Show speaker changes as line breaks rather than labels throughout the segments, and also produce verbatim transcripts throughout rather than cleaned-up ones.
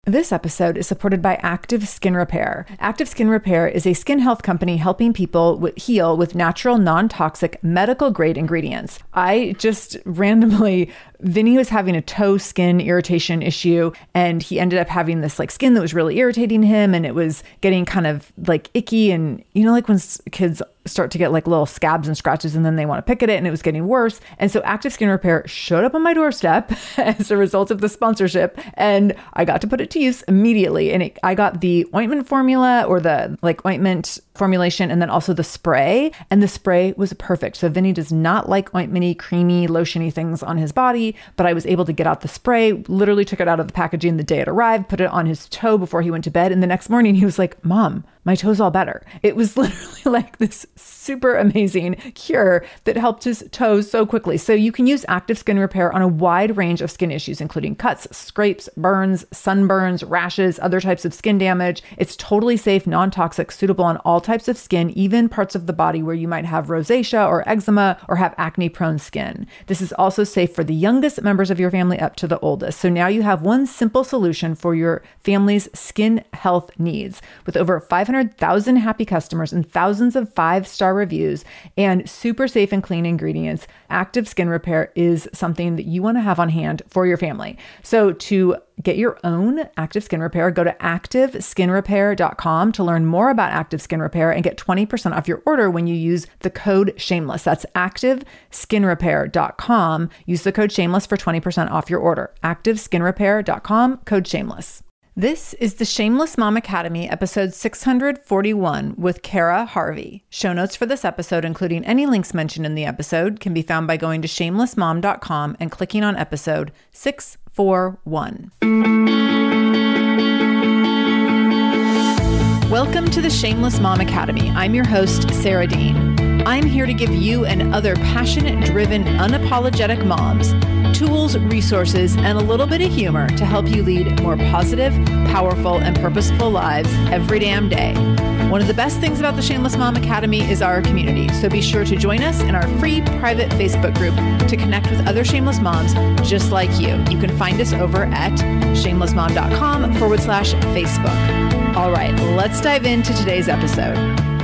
This episode is supported by Active Skin Repair. Active Skin Repair is a skin health company helping people with, heal with natural, non-toxic, medical-grade ingredients. I just randomly, Vinny was having a toe skin irritation issue, and he ended up having this like skin that was really irritating him, and it was getting kind of like icky, and you know, like when kids start to get like little scabs and scratches and then they want to pick at it, and it was getting worse. And so Active Skin Repair showed up on my doorstep as a result of the sponsorship, and I got to put it to use immediately. And it, I got the ointment formula, or the like ointment formulation, and then also the spray, and the spray was perfect. So Vinny does not like ointmenty, creamy, lotiony things on his body, but I was able to get out the spray, literally took it out of the packaging the day it arrived, put it on his toe before he went to bed. And the next morning he was like, "Mom, my toe's all better." It was literally like this super amazing cure that helped his toes so quickly. So you can use Active Skin Repair on a wide range of skin issues, including cuts, scrapes, burns, sunburns, rashes, other types of skin damage. It's totally safe, non-toxic, suitable on all types of skin, even parts of the body where you might have rosacea or eczema or have acne-prone skin. This is also safe for the youngest members of your family up to the oldest. So now you have one simple solution for your family's skin health needs. With over five hundred thousand happy customers and thousands of five-star reviews and super safe and clean ingredients, Active Skin Repair is something that you want to have on hand for your family. So to get your own Active Skin Repair, go to active skin repair dot com to learn more about Active Skin Repair and get twenty percent off your order when you use the code SHAMELESS. That's active skin repair dot com. Use the code SHAMELESS for twenty percent off your order. active skin repair dot com, code SHAMELESS. This is the Shameless Mom Academy, episode six hundred forty-one with Kara Harvey. Show notes for this episode, including any links mentioned in the episode, can be found by going to shameless mom dot com and clicking on episode six forty-one. Welcome to the Shameless Mom Academy. I'm your host, Sarah Dean. I'm here to give you and other passionate, driven, unapologetic moms tools, resources, and a little bit of humor to help you lead more positive, powerful, and purposeful lives every damn day. One of the best things about the Shameless Mom Academy is our community, so be sure to join us in our free private Facebook group to connect with other shameless moms just like you. You can find us over at shameless mom dot com forward slash Facebook. All right, let's dive into today's episode.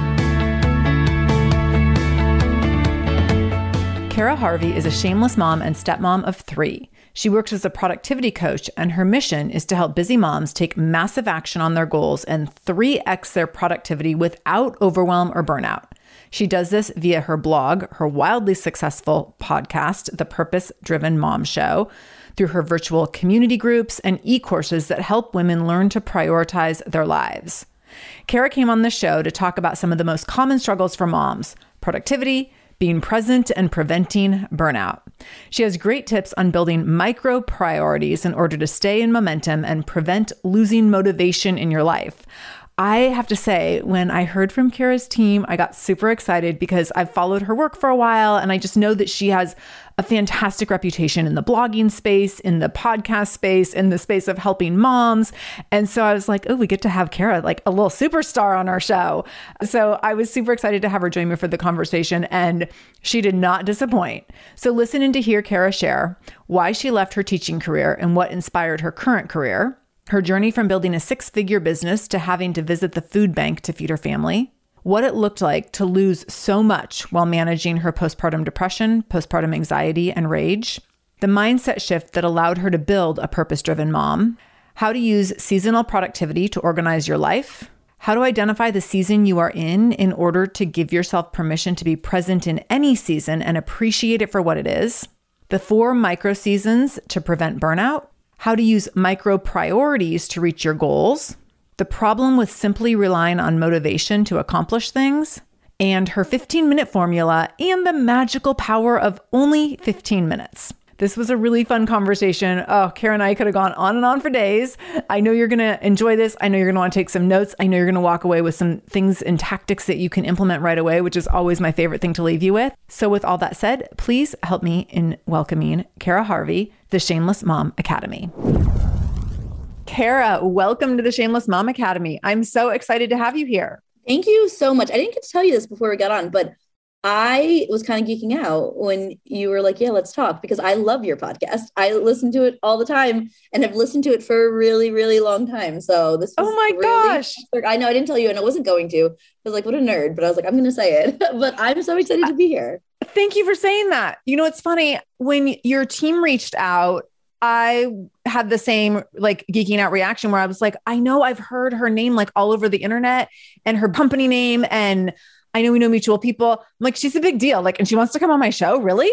Kara Harvey is a shameless mom and stepmom of three. She works as a productivity coach, and her mission is to help busy moms take massive action on their goals and three X their productivity without overwhelm or burnout. She does this via her blog, her wildly successful podcast, The Purpose Driven Mom Show, through her virtual community groups and e-courses that help women learn to prioritize their lives. Kara came on the show to talk about some of the most common struggles for moms: productivity, being present, and preventing burnout. She has great tips on building micro priorities in order to stay in momentum and prevent losing motivation in your life. I have to say, when I heard from Kara's team, I got super excited because I've followed her work for a while, and I just know that she has a fantastic reputation in the blogging space, in the podcast space, in the space of helping moms. And so I was like, oh, we get to have Kara, like a little superstar on our show. So I was super excited to have her join me for the conversation, and she did not disappoint. So listen in to hear Kara share why she left her teaching career and what inspired her current career, her journey from building a six-figure business to having to visit the food bank to feed her family, what it looked like to lose so much while managing her postpartum depression, postpartum anxiety, and rage, the mindset shift that allowed her to build a purpose-driven mom, how to use seasonal productivity to organize your life, how to identify the season you are in in order to give yourself permission to be present in any season and appreciate it for what it is, the four micro seasons to prevent burnout, how to use micro priorities to reach your goals, the problem with simply relying on motivation to accomplish things, and her fifteen minute formula and the magical power of only fifteen minutes. This was a really fun conversation. Oh, Kara and I could have gone on and on for days. I know you're going to enjoy this. I know you're going to want to take some notes. I know you're going to walk away with some things and tactics that you can implement right away, which is always my favorite thing to leave you with. So with all that said, please help me in welcoming Kara Harvey, the Shameless Mom Academy. Kara, welcome to the Shameless Mom Academy. I'm so excited to have you here.
Thank you so much. I didn't get to tell you this before we got on, but I was kind of geeking out when you were like, yeah, let's talk, because I love your podcast. I listen to it all the time and have listened to it for a really, really long time. So this was
Oh my
really,
gosh.
I know I didn't tell you and I wasn't going to. I was like, what a nerd, but I was like, I'm going to say it. But I'm so excited to be here.
Thank you for saying that. You know, it's funny when your team reached out, I had the same like geeking out reaction where I was like, I know I've heard her name like all over the internet and her company name. And I know we know mutual people. I'm like, she's a big deal. Like, and she wants to come on my show. Really?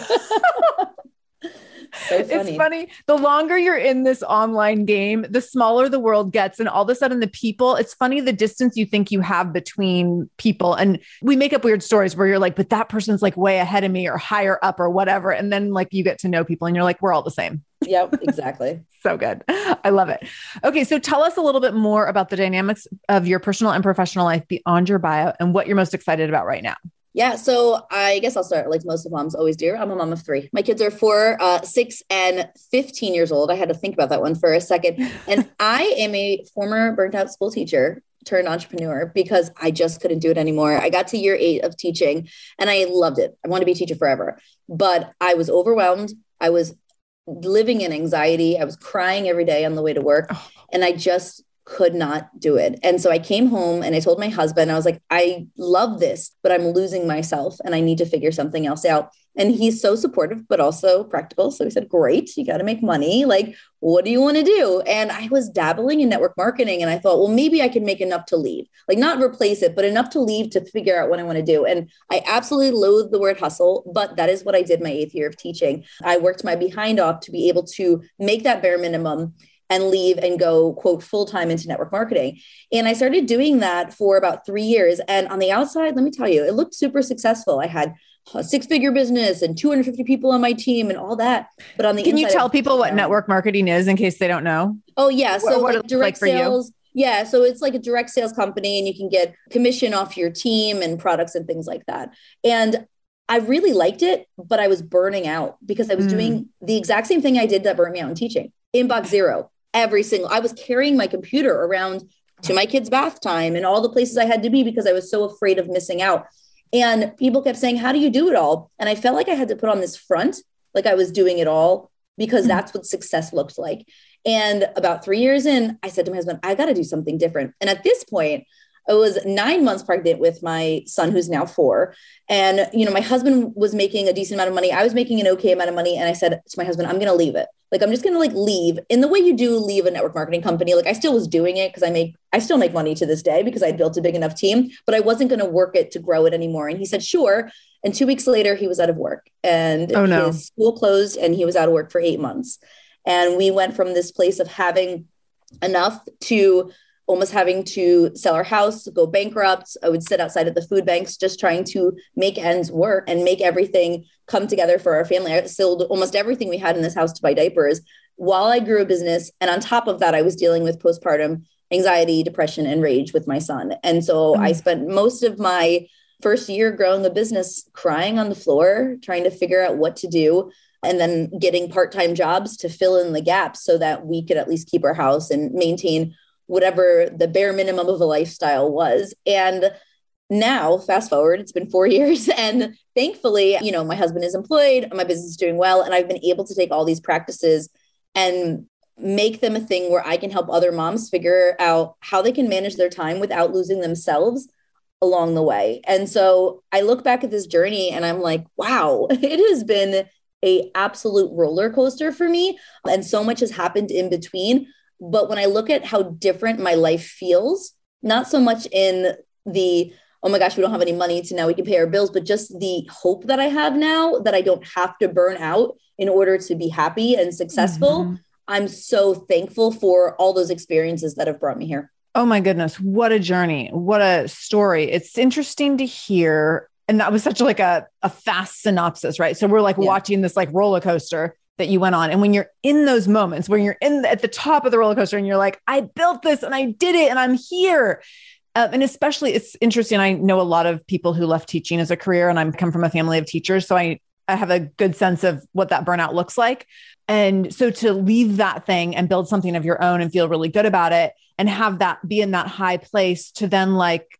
So funny. It's funny. The longer you're in this online game, the smaller the world gets. And all of a sudden the people, it's funny, the distance you think you have between people. And we make up weird stories where you're like, but that person's like way ahead of me or higher up or whatever. And then like you get to know people and you're like, we're all the same.
Yep, exactly.
So good. I love it. Okay. So tell us a little bit more about the dynamics of your personal and professional life beyond your bio and what you're most excited about right now.
Yeah. So I guess I'll start like most of moms always do. I'm a mom of three. My kids are four, uh, six and fifteen years old. I had to think about that one for a second. And I am a former burnt out school teacher turned entrepreneur because I just couldn't do it anymore. I got to year eight of teaching and I loved it. I wanted to be a teacher forever, but I was overwhelmed. I was living in anxiety. I was crying every day on the way to work and I just could not do it. And so I came home and I told my husband, I was like, I love this, but I'm losing myself and I need to figure something else out. And he's so supportive, but also practical. So he said, great, you got to make money. Like, what do you want to do? And I was dabbling in network marketing. And I thought, well, maybe I can make enough to leave, like not replace it, but enough to leave to figure out what I want to do. And I absolutely loathe the word hustle, but that is what I did my eighth year of teaching. I worked my behind off to be able to make that bare minimum and leave and go, quote, full-time into network marketing. And I started doing that for about three years. And on the outside, let me tell you, it looked super successful. I had a six-figure business and two hundred fifty people on my team and all that. But on the
Can
inside,
you tell people what network marketing is in case they don't know?
Oh, yeah. So
what,
like direct
like
sales. Yeah. So it's like a direct sales company and you can get commission off your team and products and things like that. And I really liked it, but I was burning out because I was mm. doing the exact same thing I did that burnt me out in teaching. Inbox zero. Every single, I was carrying my computer around to my kids' bath time and all the places I had to be because I was so afraid of missing out. And people kept saying, how do you do it all? And I felt like I had to put on this front, like I was doing it all because that's what success looked like. And about three years in, I said to my husband, I got to do something different. And at this point, I was nine months pregnant with my son, who's now four. And, you know, my husband was making a decent amount of money. I was making an okay amount of money. And I said to my husband, I'm going to leave it. Like, I'm just going to like leave in the way you do leave a network marketing company. Like I still was doing it because I make, I still make money to this day because I built a big enough team, but I wasn't going to work it to grow it anymore. And he said, sure. And two weeks later, he was out of work and
oh, no.
his school closed and he was out of work for eight months. And we went from this place of having enough to almost having to sell our house, go bankrupt. I would sit outside of the food banks, just trying to make ends work and make everything come together for our family. I sold almost everything we had in this house to buy diapers while I grew a business. And on top of that, I was dealing with postpartum anxiety, depression, and rage with my son. And so mm-hmm. I spent most of my first year growing a business crying on the floor, trying to figure out what to do, and then getting part-time jobs to fill in the gaps so that we could at least keep our house and maintain whatever the bare minimum of a lifestyle was. And now fast forward, it's been four years and thankfully, you know, my husband is employed, my business is doing well. And I've been able to take all these practices and make them a thing where I can help other moms figure out how they can manage their time without losing themselves along the way. And so I look back at this journey and I'm like, wow, it has been a absolute roller coaster for me. And so much has happened in between. But when I look at how different my life feels, not so much in the, oh my gosh, we don't have any money, so now we can pay our bills, but just the hope that I have now that I don't have to burn out in order to be happy and successful. Mm-hmm. I'm so thankful for all those experiences that have brought me here.
Oh my goodness. What a journey. What a story. It's interesting to hear. And that was such like a, a fast synopsis, right? So we're like yeah. watching this like roller coaster that you went on. And when you're in those moments where you're in the, at the top of the roller coaster and you're like, I built this and I did it and I'm here. Um, and especially it's interesting. I know a lot of people who left teaching as a career and I come from a family of teachers. So I, I have a good sense of what that burnout looks like. And so to leave that thing and build something of your own and feel really good about it and have that be in that high place to then like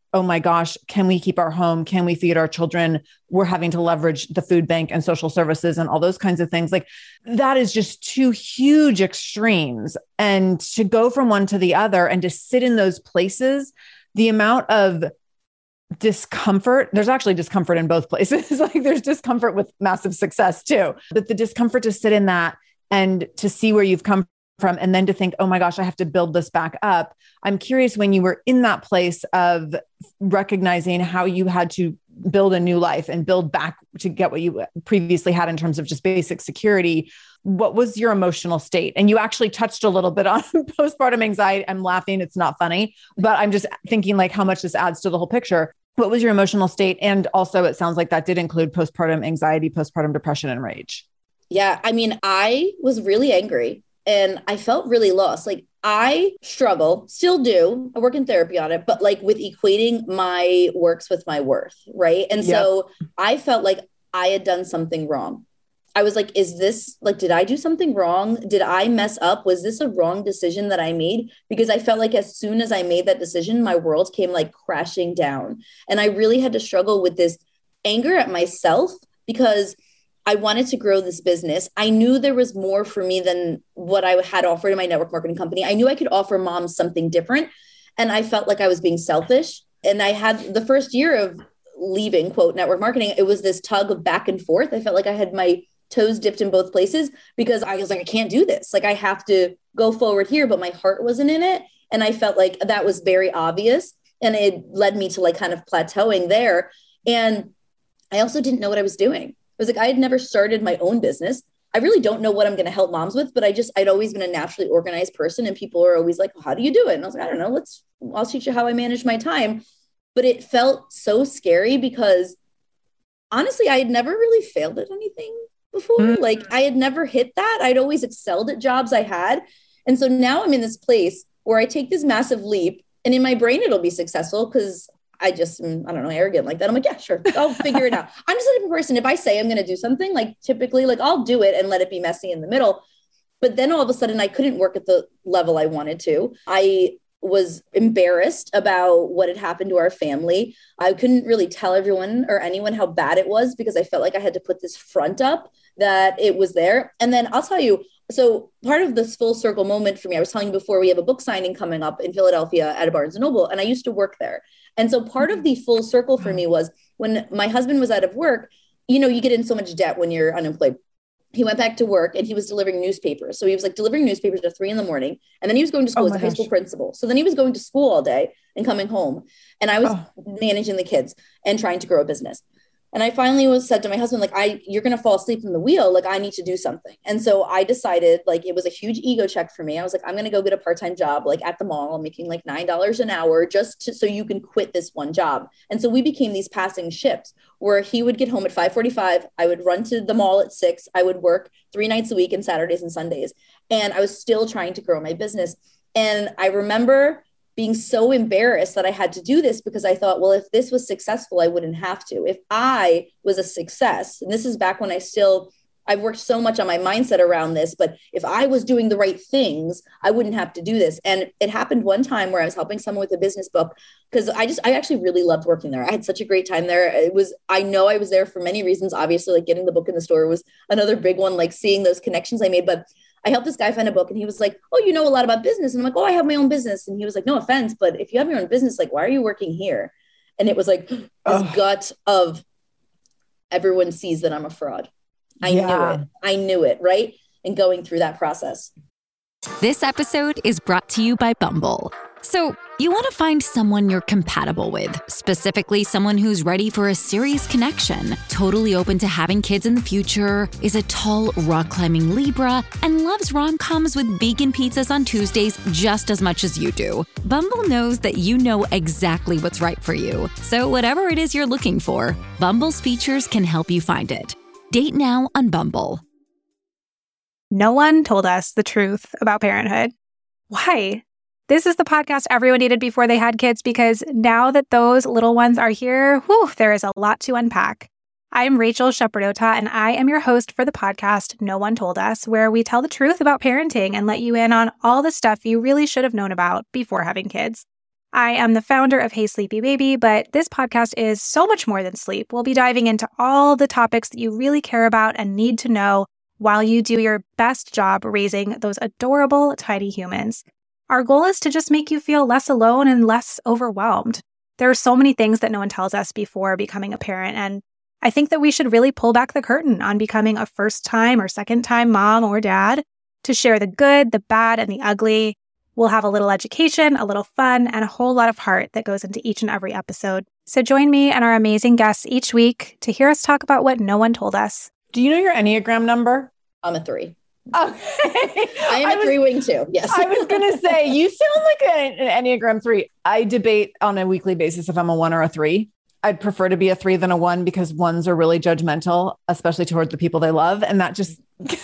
oh my gosh, can we keep our home? Can we feed our children? We're having to leverage the food bank and social services and all those kinds of things. Like that is just two huge extremes. And to go from one to the other and to sit in those places, the amount of discomfort, there's actually discomfort in both places. Like there's discomfort with massive success too, but the discomfort to sit in that and to see where you've come from, and then to think, oh my gosh, I have to build this back up. I'm curious, when you were in that place of recognizing how you had to build a new life and build back to get what you previously had in terms of just basic security, what was your emotional state? And you actually touched a little bit on postpartum anxiety. I'm laughing. It's not funny, but I'm just thinking like how much this adds to the whole picture. What was your emotional state? And also it sounds like that did include postpartum anxiety, postpartum depression, and rage.
Yeah. I mean, I was really angry. And I felt really lost. Like I struggle, still do. I work in therapy on it, but like with equating my works with my worth. Right. And yep. So I felt like I had done something wrong. I was like, is this like, did I do something wrong? Did I mess up? Was this a wrong decision that I made? Because I felt like as soon as I made that decision, my world came like crashing down. And I really had to struggle with this anger at myself because I wanted to grow this business. I knew there was more for me than what I had offered in my network marketing company. I knew I could offer moms something different. And I felt like I was being selfish. And I had the first year of leaving, quote, network marketing, it was this tug of back and forth. I felt like I had my toes dipped in both places because I was like, I can't do this. Like I have to go forward here, but my heart wasn't in it. And I felt like that was very obvious. And it led me to like kind of plateauing there. And I also didn't know what I was doing. It was like, I had never started my own business. I really don't know what I'm going to help moms with, but I just, I'd always been a naturally organized person. And people are always like, well, how do you do it? And I was like, I don't know, let's, I'll teach you how I manage my time. But it felt so scary because honestly, I had never really failed at anything before. Mm-hmm. Like I had never hit that. I'd always excelled at jobs I had. And so now I'm in this place where I take this massive leap and in my brain, it'll be successful because I just, I don't know, arrogant like that. I'm like, yeah, sure. I'll figure it out. I'm just a different person. If I say I'm going to do something, like typically, like I'll do it and let it be messy in the middle. But then all of a sudden I couldn't work at the level I wanted to. I was embarrassed about what had happened to our family. I couldn't really tell everyone or anyone how bad it was because I felt like I had to put this front up that it was there. And then I'll tell you, so part of this full circle moment for me, I was telling you before, we have a book signing coming up in Philadelphia at a Barnes and Noble, and I used to work there. And so part of the full circle for me was when my husband was out of work, you know, you get in so much debt when you're unemployed. He went back to work and he was delivering newspapers. So he was like delivering newspapers at three in the morning. And then he was going to school oh as a high school principal. So then he was going to school all day and coming home. And I was oh. managing the kids and trying to grow a business. And I finally was said to my husband, like, I, you're going to fall asleep in the wheel. Like, I need to do something. And so I decided, like, it was a huge ego check for me. I was like, I'm going to go get a part-time job, like at the mall, making like nine dollars an hour just to, so you can quit this one job. And so we became these passing ships where he would get home at five forty-five. I would run to the mall at six. I would work three nights a week and Saturdays and Sundays. And I was still trying to grow my business. And I remember being so embarrassed that I had to do this because I thought, well, if this was successful, I wouldn't have to. If I was a success, and this is back when I still, I've worked so much on my mindset around this, but if I was doing the right things, I wouldn't have to do this. And it happened one time where I was helping someone with a business book because I just, I actually really loved working there. I had such a great time there. It was, I know I was there for many reasons. Obviously, like getting the book in the store was another big one, like seeing those connections I made, but I helped this guy find a book and he was like, oh, you know a lot about business. And I'm like, oh, I have my own business. And he was like, no offense, but if you have your own business, like, why are you working here? And it was like this oh. gut of everyone sees that I'm a fraud. I yeah. knew it. I knew it. Right. And going through that process.
This episode is brought to you by Bumble. So you want to find someone you're compatible with, specifically someone who's ready for a serious connection, totally open to having kids in the future, is a tall, rock-climbing Libra, and loves rom-coms with vegan pizzas on Tuesdays just as much as you do. Bumble knows that you know exactly what's right for you. So whatever it is you're looking for, Bumble's features can help you find it. Date now on Bumble.
No one told us the truth about parenthood. Why? This is the podcast everyone needed before they had kids because now that those little ones are here, whew, there is a lot to unpack. I'm Rachel Shepardota, and I am your host for the podcast No One Told Us, where we tell the truth about parenting and let you in on all the stuff you really should have known about before having kids. I am the founder of Hey Sleepy Baby, but this podcast is so much more than sleep. We'll be diving into all the topics that you really care about and need to know while you do your best job raising those adorable, tiny humans. Our goal is to just make you feel less alone and less overwhelmed. There are so many things that no one tells us before becoming a parent, and I think that we should really pull back the curtain on becoming a first-time or second-time mom or dad to share the good, the bad, and the ugly. We'll have a little education, a little fun, and a whole lot of heart that goes into each and every episode. So join me and our amazing guests each week to hear us talk about what no one told us.
Do you know your Enneagram number?
I'm a three.
Okay.
I am a three wing too. Yes.
I was going to say, you sound like an, an Enneagram three. I debate on a weekly basis if I'm a one or a three. I'd prefer to be a three than a one because ones are really judgmental, especially towards the people they love. And that just,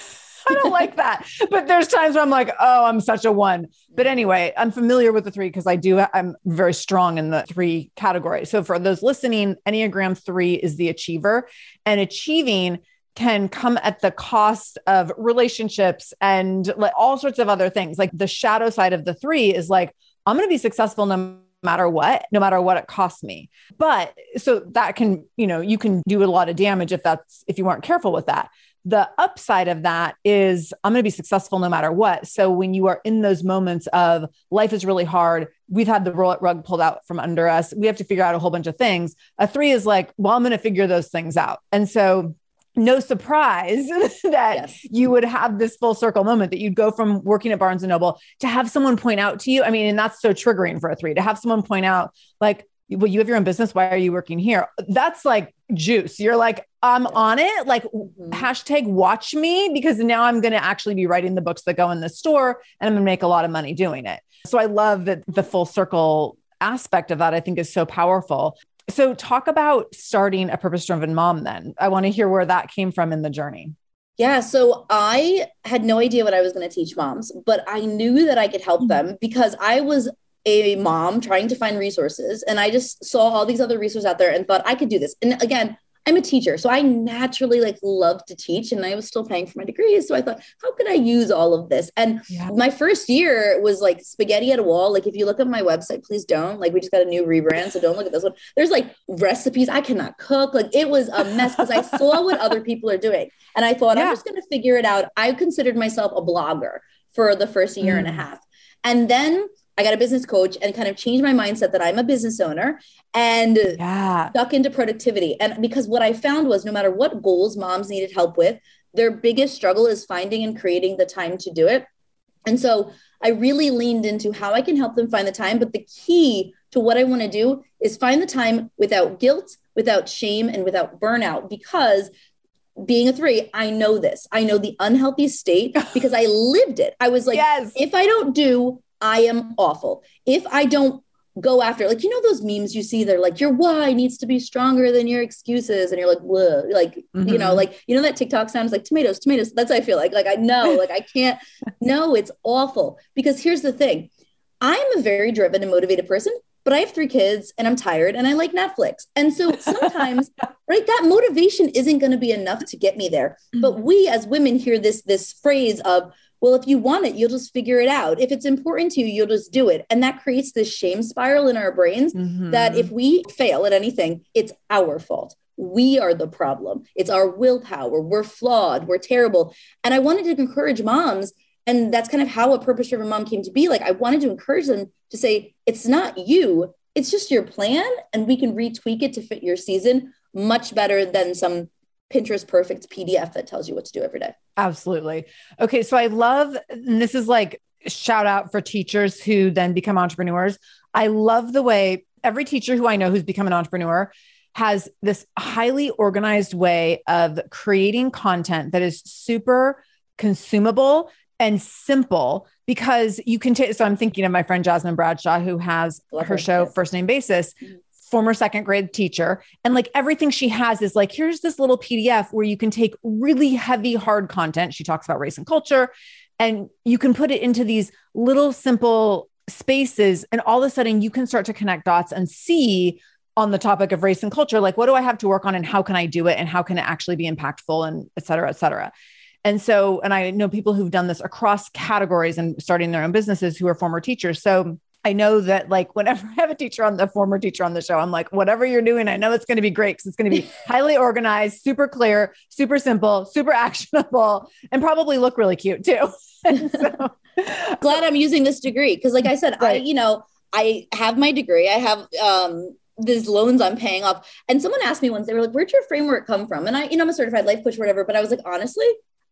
I don't like that. But there's times where I'm like, oh, I'm such a one. But anyway, I'm familiar with the three because I do, I'm very strong in the three category. So for those listening, Enneagram three is the achiever, and achieving can come at the cost of relationships and like all sorts of other things. Like the shadow side of the three is like, I'm going to be successful no matter what, no matter what it costs me. But so that can, you know, you can do a lot of damage if that's, if you aren't careful with that. The upside of that is I'm going to be successful no matter what. So when you are in those moments of life is really hard, we've had the rug pulled out from under us, we have to figure out a whole bunch of things. A three is like, well, I'm going to figure those things out. And so no surprise that yes. you would have this full circle moment that you'd go from working at Barnes and Noble to have someone point out to you. I mean, and that's so triggering for a three to have someone point out like, well, you have your own business. Why are you working here? That's like juice. You're like, I'm on it. Like mm-hmm. hashtag watch me, because now I'm going to actually be writing the books that go in the store and I'm going to make a lot of money doing it. So I love that the full circle aspect of that, I think is so powerful. So talk about starting a purpose-driven mom then. I want to hear where that came from in the journey.
Yeah. So I had no idea what I was going to teach moms, but I knew that I could help them because I was a mom trying to find resources. And I just saw all these other resources out there and thought I could do this. And again, I'm a teacher, so I naturally like love to teach, and I was still paying for my degrees. So I thought, how could I use all of this? And yeah. my first year was like spaghetti at a wall. Like if you look at my website, please don't. Like we just got a new rebrand, so don't look at this one. There's like recipes I cannot cook. Like it was a mess because I saw what other people are doing, and I thought yeah. I'm just going to figure it out. I considered myself a blogger for the first year mm. and a half, and then I got a business coach and kind of changed my mindset that I'm a business owner and yeah. stuck into productivity. And because what I found was no matter what goals moms needed help with, their biggest struggle is finding and creating the time to do it. And so I really leaned into how I can help them find the time. But the key to what I want to do is find the time without guilt, without shame, and without burnout, because being a three, I know this. I know the unhealthy state because I lived it. I was like, yes. if I don't do, I am awful. If I don't go after, like, you know, those memes you see, they're like, your why needs to be stronger than your excuses. And you're like, whoa, like, mm-hmm. you know, like, you know, that TikTok sounds like tomatoes, tomatoes. That's how I feel like, like, I know, like, I can't, no, it's awful. Because here's the thing. I'm a very driven and motivated person, but I have three kids and I'm tired and I like Netflix. And so sometimes, right, that motivation isn't going to be enough to get me there. Mm-hmm. But we as women hear this, this phrase of, well, if you want it, you'll just figure it out. If it's important to you, you'll just do it. And that creates this shame spiral in our brains mm-hmm. that if we fail at anything, it's our fault. We are the problem. It's our willpower. We're flawed. We're terrible. And I wanted to encourage moms, and that's kind of how a purpose-driven mom came to be. Like, I wanted to encourage them to say, it's not you, it's just your plan. And we can retweak it to fit your season much better than some Pinterest perfect P D F that tells you what to do every day.
Absolutely. Okay. So I love, and this is like shout out for teachers who then become entrepreneurs. I love the way every teacher who I know who's become an entrepreneur has this highly organized way of creating content that is super consumable and simple, because you can take, so I'm thinking of my friend Jasmine Bradshaw, who has love her, her show First Name Basis. Mm-hmm. Former second grade teacher. And like everything she has is like, here's this little P D F where you can take really heavy, hard content. She talks about race and culture, and you can put it into these little simple spaces. And all of a sudden you can start to connect dots and see on the topic of race and culture, like, what do I have to work on and how can I do it? And how can it actually be impactful, and et cetera, et cetera. And so, and I know people who've done this across categories and starting their own businesses who are former teachers. So I know that like whenever I have a teacher on the former teacher on the show, I'm like, whatever you're doing, I know it's going to be great because it's going to be highly organized, super clear, super simple, super actionable, and probably look really cute too. so,
Glad I'm using this degree. Cause like I said, right. I, you know, I have my degree. I have, um, these loans I'm paying off. And someone asked me once, they were like, where'd your framework come from? And I, you know, I'm a certified life coach or whatever, but I was like, honestly,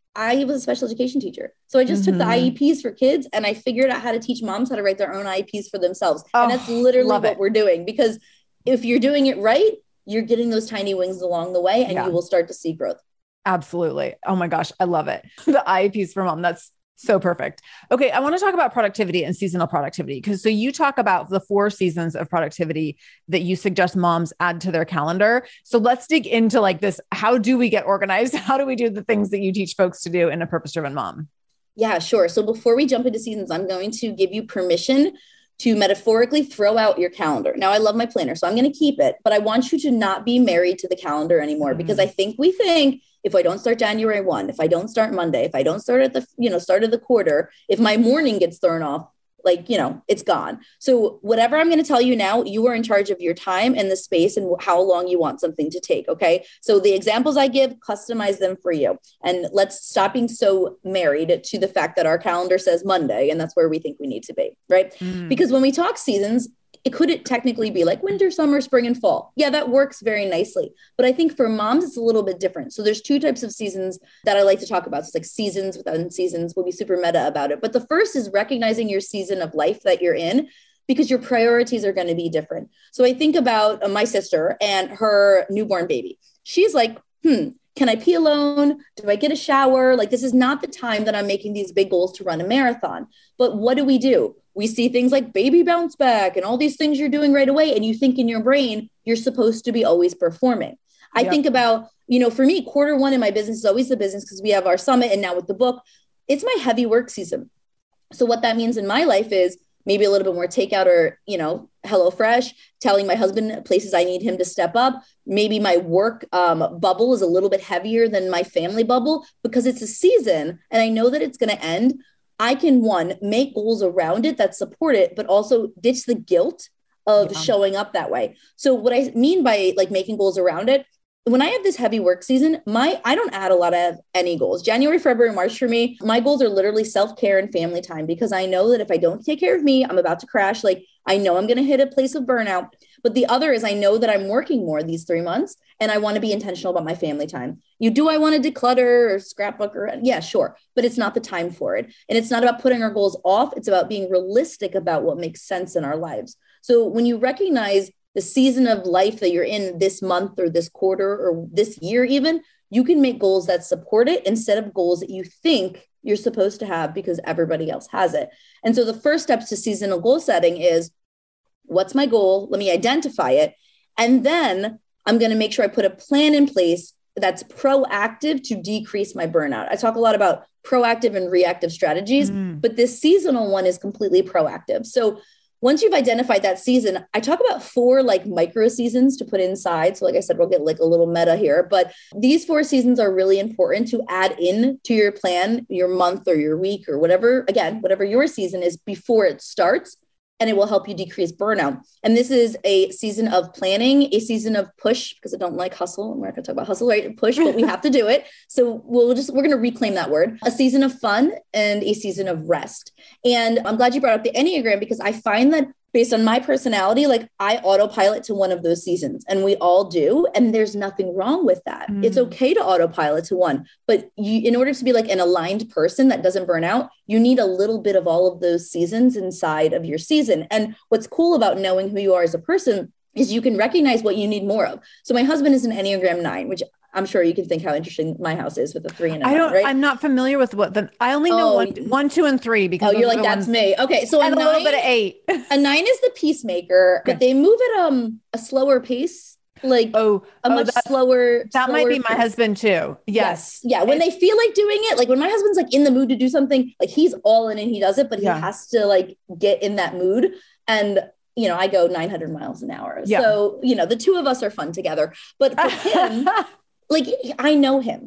I was a special education teacher. So I just mm-hmm. took the I E Ps for kids and I figured out how to teach moms how to write their own I E Ps for themselves. Oh, and that's literally what it. we're doing, because if you're doing it right, you're getting those tiny wings along the way and yeah. you will start to see growth.
Absolutely. Oh my gosh. I love it. The I E Ps for mom. That's so perfect. Okay. I want to talk about productivity and seasonal productivity. Cause so you talk about the four seasons of productivity that you suggest moms add to their calendar. So let's dig into like this. How do we get organized? How do we do the things that you teach folks to do in a purpose-driven mom?
Yeah, sure. So before we jump into seasons, I'm going to give you permission to metaphorically throw out your calendar. Now I love my planner, so I'm going to keep it, but I want you to not be married to the calendar anymore mm-hmm. because I think we think if I don't start January first, if I don't start Monday, if I don't start at the, you know, start of the quarter, if my morning gets thrown off, like, you know, it's gone. So whatever I'm going to tell you now, you are in charge of your time and the space and how long you want something to take. Okay. So the examples I give, customize them for you. And let's stop being so married to the fact that our calendar says Monday and that's where we think we need to be. Right. Mm. Because when we talk seasons, it could it technically be like winter, summer, spring, and fall. Yeah, that works very nicely. But I think for moms, it's a little bit different. So there's two types of seasons that I like to talk about. It's like seasons within seasons. We'll be super meta about it. But the first is recognizing your season of life that you're in, because your priorities are going to be different. So I think about uh, my sister and her newborn baby. She's like, hmm, can I pee alone? Do I get a shower? Like, this is not the time that I'm making these big goals to run a marathon. But what do we do? We see things like baby bounce back and all these things you're doing right away. And you think in your brain, you're supposed to be always performing. I yep. think about, you know, for me, quarter one in my business is always the business because we have our summit. And now with the book, it's my heavy work season. So what that means in my life is maybe a little bit more takeout or, you know, HelloFresh, telling my husband places I need him to step up. Maybe my work um, bubble is a little bit heavier than my family bubble because it's a season and I know that it's going to end. I can, one, make goals around it that support it, but also ditch the guilt of yeah. showing up that way. So what I mean by like making goals around it, when I have this heavy work season, my I don't add a lot of any goals. January, February, March for me, my goals are literally self-care and family time because I know that if I don't take care of me, I'm about to crash. Like I know I'm going to hit a place of burnout. But the other is I know that I'm working more these three months and I want to be intentional about my family time. You do I want to declutter or scrapbook or yeah, sure. But it's not the time for it. And it's not about putting our goals off. It's about being realistic about what makes sense in our lives. So when you recognize the season of life that you're in this month or this quarter or this year, even, you can make goals that support it instead of goals that you think you're supposed to have because everybody else has it. And so the first steps to seasonal goal setting is, what's my goal? Let me identify it. And then I'm going to make sure I put a plan in place that's proactive to decrease my burnout. I talk a lot about proactive and reactive strategies, mm. but this seasonal one is completely proactive. So once you've identified that season, I talk about four like micro seasons to put inside. So like I said, we'll get like a little meta here, but these four seasons are really important to add in to your plan, your month or your week or whatever, again, whatever your season is before it starts. And it will help you decrease burnout. And this is a season of planning, a season of push, because I don't like hustle. We're not going to talk about hustle, right? Push, but we have to do it. So we'll just, we're going to reclaim that word, a season of fun and a season of rest. And I'm glad you brought up the Enneagram because I find that based on my personality, like I autopilot to one of those seasons and we all do. And there's nothing wrong with that. Mm. It's okay to autopilot to one, but you, in order to be like an aligned person that doesn't burn out, you need a little bit of all of those seasons inside of your season. And what's cool about knowing who you are as a person is you can recognize what you need more of. So my husband is an Enneagram nine, which I'm sure you can think how interesting my house is with a three and a
I don't,
nine, right?
I'm not familiar with what the, I only know oh, one, one, two, and three because
oh, you're like, that's
ones,
me. Okay. So a,
and
nine,
a little bit of eight.
A nine is the peacemaker, okay. But they move at um a slower pace. Like
oh,
a
oh,
much slower.
That
slower
might be my
pace.
husband too. Yes.
yes. Yeah. When they feel like doing it, like when my husband's like in the mood to do something, like he's all in and he does it, but he yeah. has to like get in that mood. And you know, I go nine hundred miles an hour. Yeah. So, you know, the two of us are fun together, but for him, like I know him, right?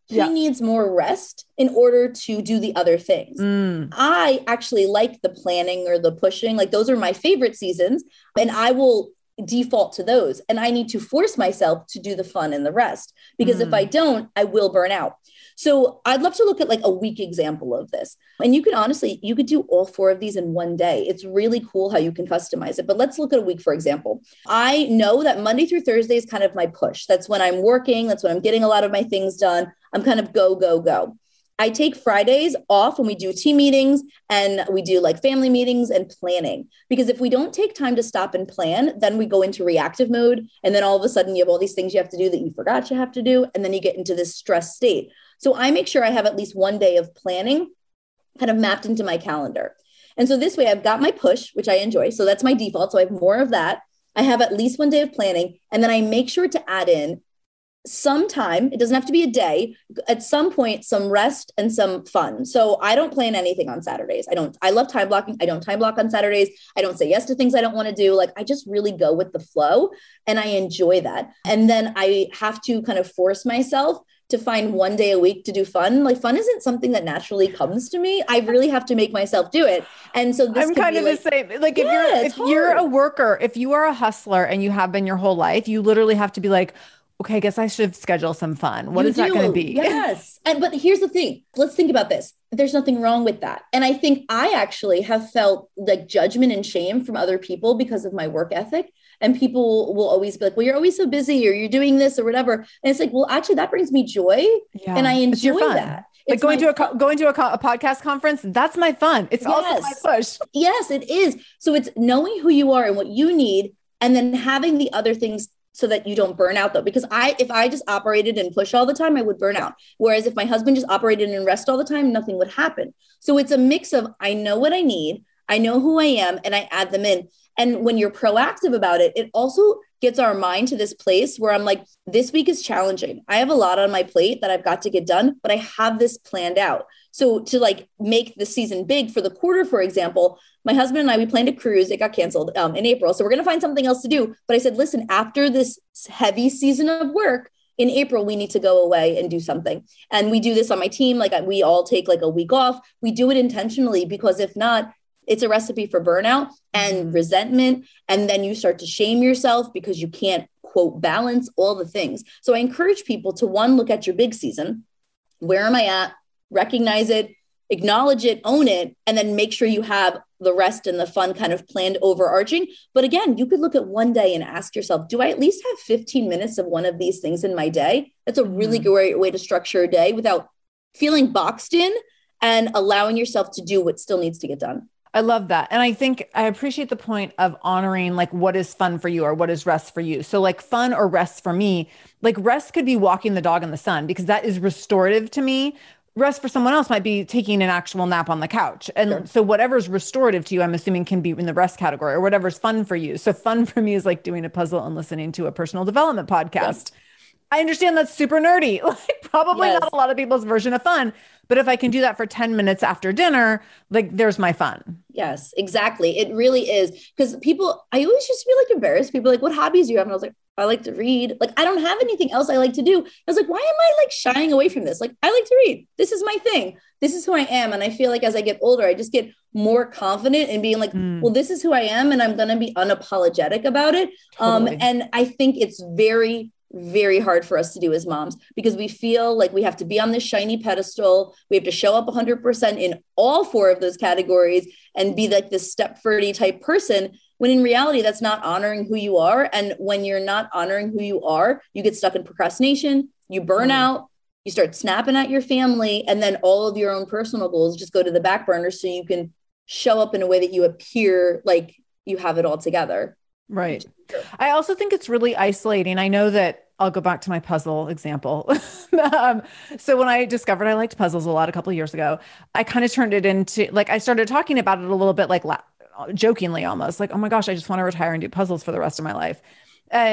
He
Yeah.
needs more rest in order to do the other things.
Mm.
I actually like the planning or the pushing. Like those are my favorite seasons, and I will default to those. And I need to force myself to do the fun and the rest, because
Mm.
if I don't, I will burn out. So I'd love to look at like a week example of this. And you can honestly, you could do all four of these in one day. It's really cool how you can customize it. But let's look at a week, for example. I know that Monday through Thursday is kind of my push. That's when I'm working. That's when I'm getting a lot of my things done. I'm kind of go, go, go. I take Fridays off when we do team meetings and we do like family meetings and planning, because if we don't take time to stop and plan, then we go into reactive mode. And then all of a sudden you have all these things you have to do that you forgot you have to do. And then you get into this stress state. So I make sure I have at least one day of planning kind of mapped into my calendar. And so this way I've got my push, which I enjoy. So that's my default. So I have more of that. I have at least one day of planning. And then I make sure to add in some time. It doesn't have to be a day. At some point, some rest and some fun. So I don't plan anything on Saturdays. I don't, I love time blocking. I don't time block on Saturdays. I don't say yes to things I don't want to do. Like I just really go with the flow and I enjoy that. And then I have to kind of force myself to find one day a week to do fun. Like fun isn't something that naturally comes to me. I really have to make myself do it. And so this
I'm kind of
like,
the same. Like if
yeah,
you're, if
hard.
you're a worker, if you are a hustler and you have been your whole life, you literally have to be like, okay, I guess I should schedule some fun. What
you
is that going to
do.
be?
Yes. And, but here's the thing. Let's think about this. There's nothing wrong with that. And I think I actually have felt like judgment and shame from other people because of my work ethic. And people will always be like, well, you're always so busy or you're doing this or whatever. And it's like, well, actually that brings me joy. Yeah. And I enjoy that.
Like
it's
going to a,
fun.
going to a, a podcast conference. That's my fun. It's yes. also my push.
Yes, it is. So it's knowing who you are and what you need, and then having the other things so that you don't burn out though. Because I, if I just operated and push all the time, I would burn out. Whereas if my husband just operated and rest all the time, nothing would happen. So it's a mix of, I know what I need, I know who I am, and I add them in. And when you're proactive about it, it also gets our mind to this place where I'm like, this week is challenging. I have a lot on my plate that I've got to get done, but I have this planned out. So to like make the season big for the quarter, for example, my husband and I, we planned a cruise. It got canceled um, in April. So we're going to find something else to do. But I said, listen, after this heavy season of work in April, we need to go away and do something. And we do this on my team. Like we all take like a week off. We do it intentionally, because if not, it's a recipe for burnout and resentment. And then you start to shame yourself because you can't, quote, balance all the things. So I encourage people to, one, look at your big season. Where am I at? Recognize it, acknowledge it, own it, and then make sure you have the rest and the fun kind of planned overarching. But again, you could look at one day and ask yourself, do I at least have fifteen minutes of one of these things in my day? That's a really mm-hmm. great way to structure a day without feeling boxed in and allowing yourself to do what still needs to get done.
I love that. And I think I appreciate the point of honoring like what is fun for you or what is rest for you. So like fun or rest for me, like rest could be walking the dog in the sun, because that is restorative to me. Rest for someone else might be taking an actual nap on the couch. And sure. so whatever's restorative to you, I'm assuming can be in the rest category, or whatever's fun for you. So fun for me is like doing a puzzle and listening to a personal development podcast. Yeah. I understand that's super nerdy, like probably yes. not a lot of people's version of fun, but if I can do that for ten minutes after dinner, like there's my fun.
Yes, exactly. It really is. Because people, I always just feel like embarrassed. People are like, what hobbies do you have? And I was like, I like to read. Like, I don't have anything else I like to do. I was like, why am I like shying away from this? Like, I like to read. This is my thing. This is who I am. And I feel like as I get older, I just get more confident in being like, mm. well, this is who I am. And I'm going to be unapologetic about it. Totally. Um, and I think it's very, very hard for us to do as moms, because we feel like we have to be on this shiny pedestal. We have to show up one hundred percent in all four of those categories and be like this Stepfordy type person, when in reality, that's not honoring who you are. And when you're not honoring who you are, you get stuck in procrastination, you burn mm. out, you start snapping at your family, and then all of your own personal goals just go to the back burner so you can show up in a way that you appear like you have it all together.
Right. I also think it's really isolating. I know that I'll go back to my puzzle example. um, so when I discovered I liked puzzles a lot a couple of years ago, I kind of turned it into like, I started talking about it a little bit like la- jokingly almost like, oh my gosh, I just want to retire and do puzzles for the rest of my life. And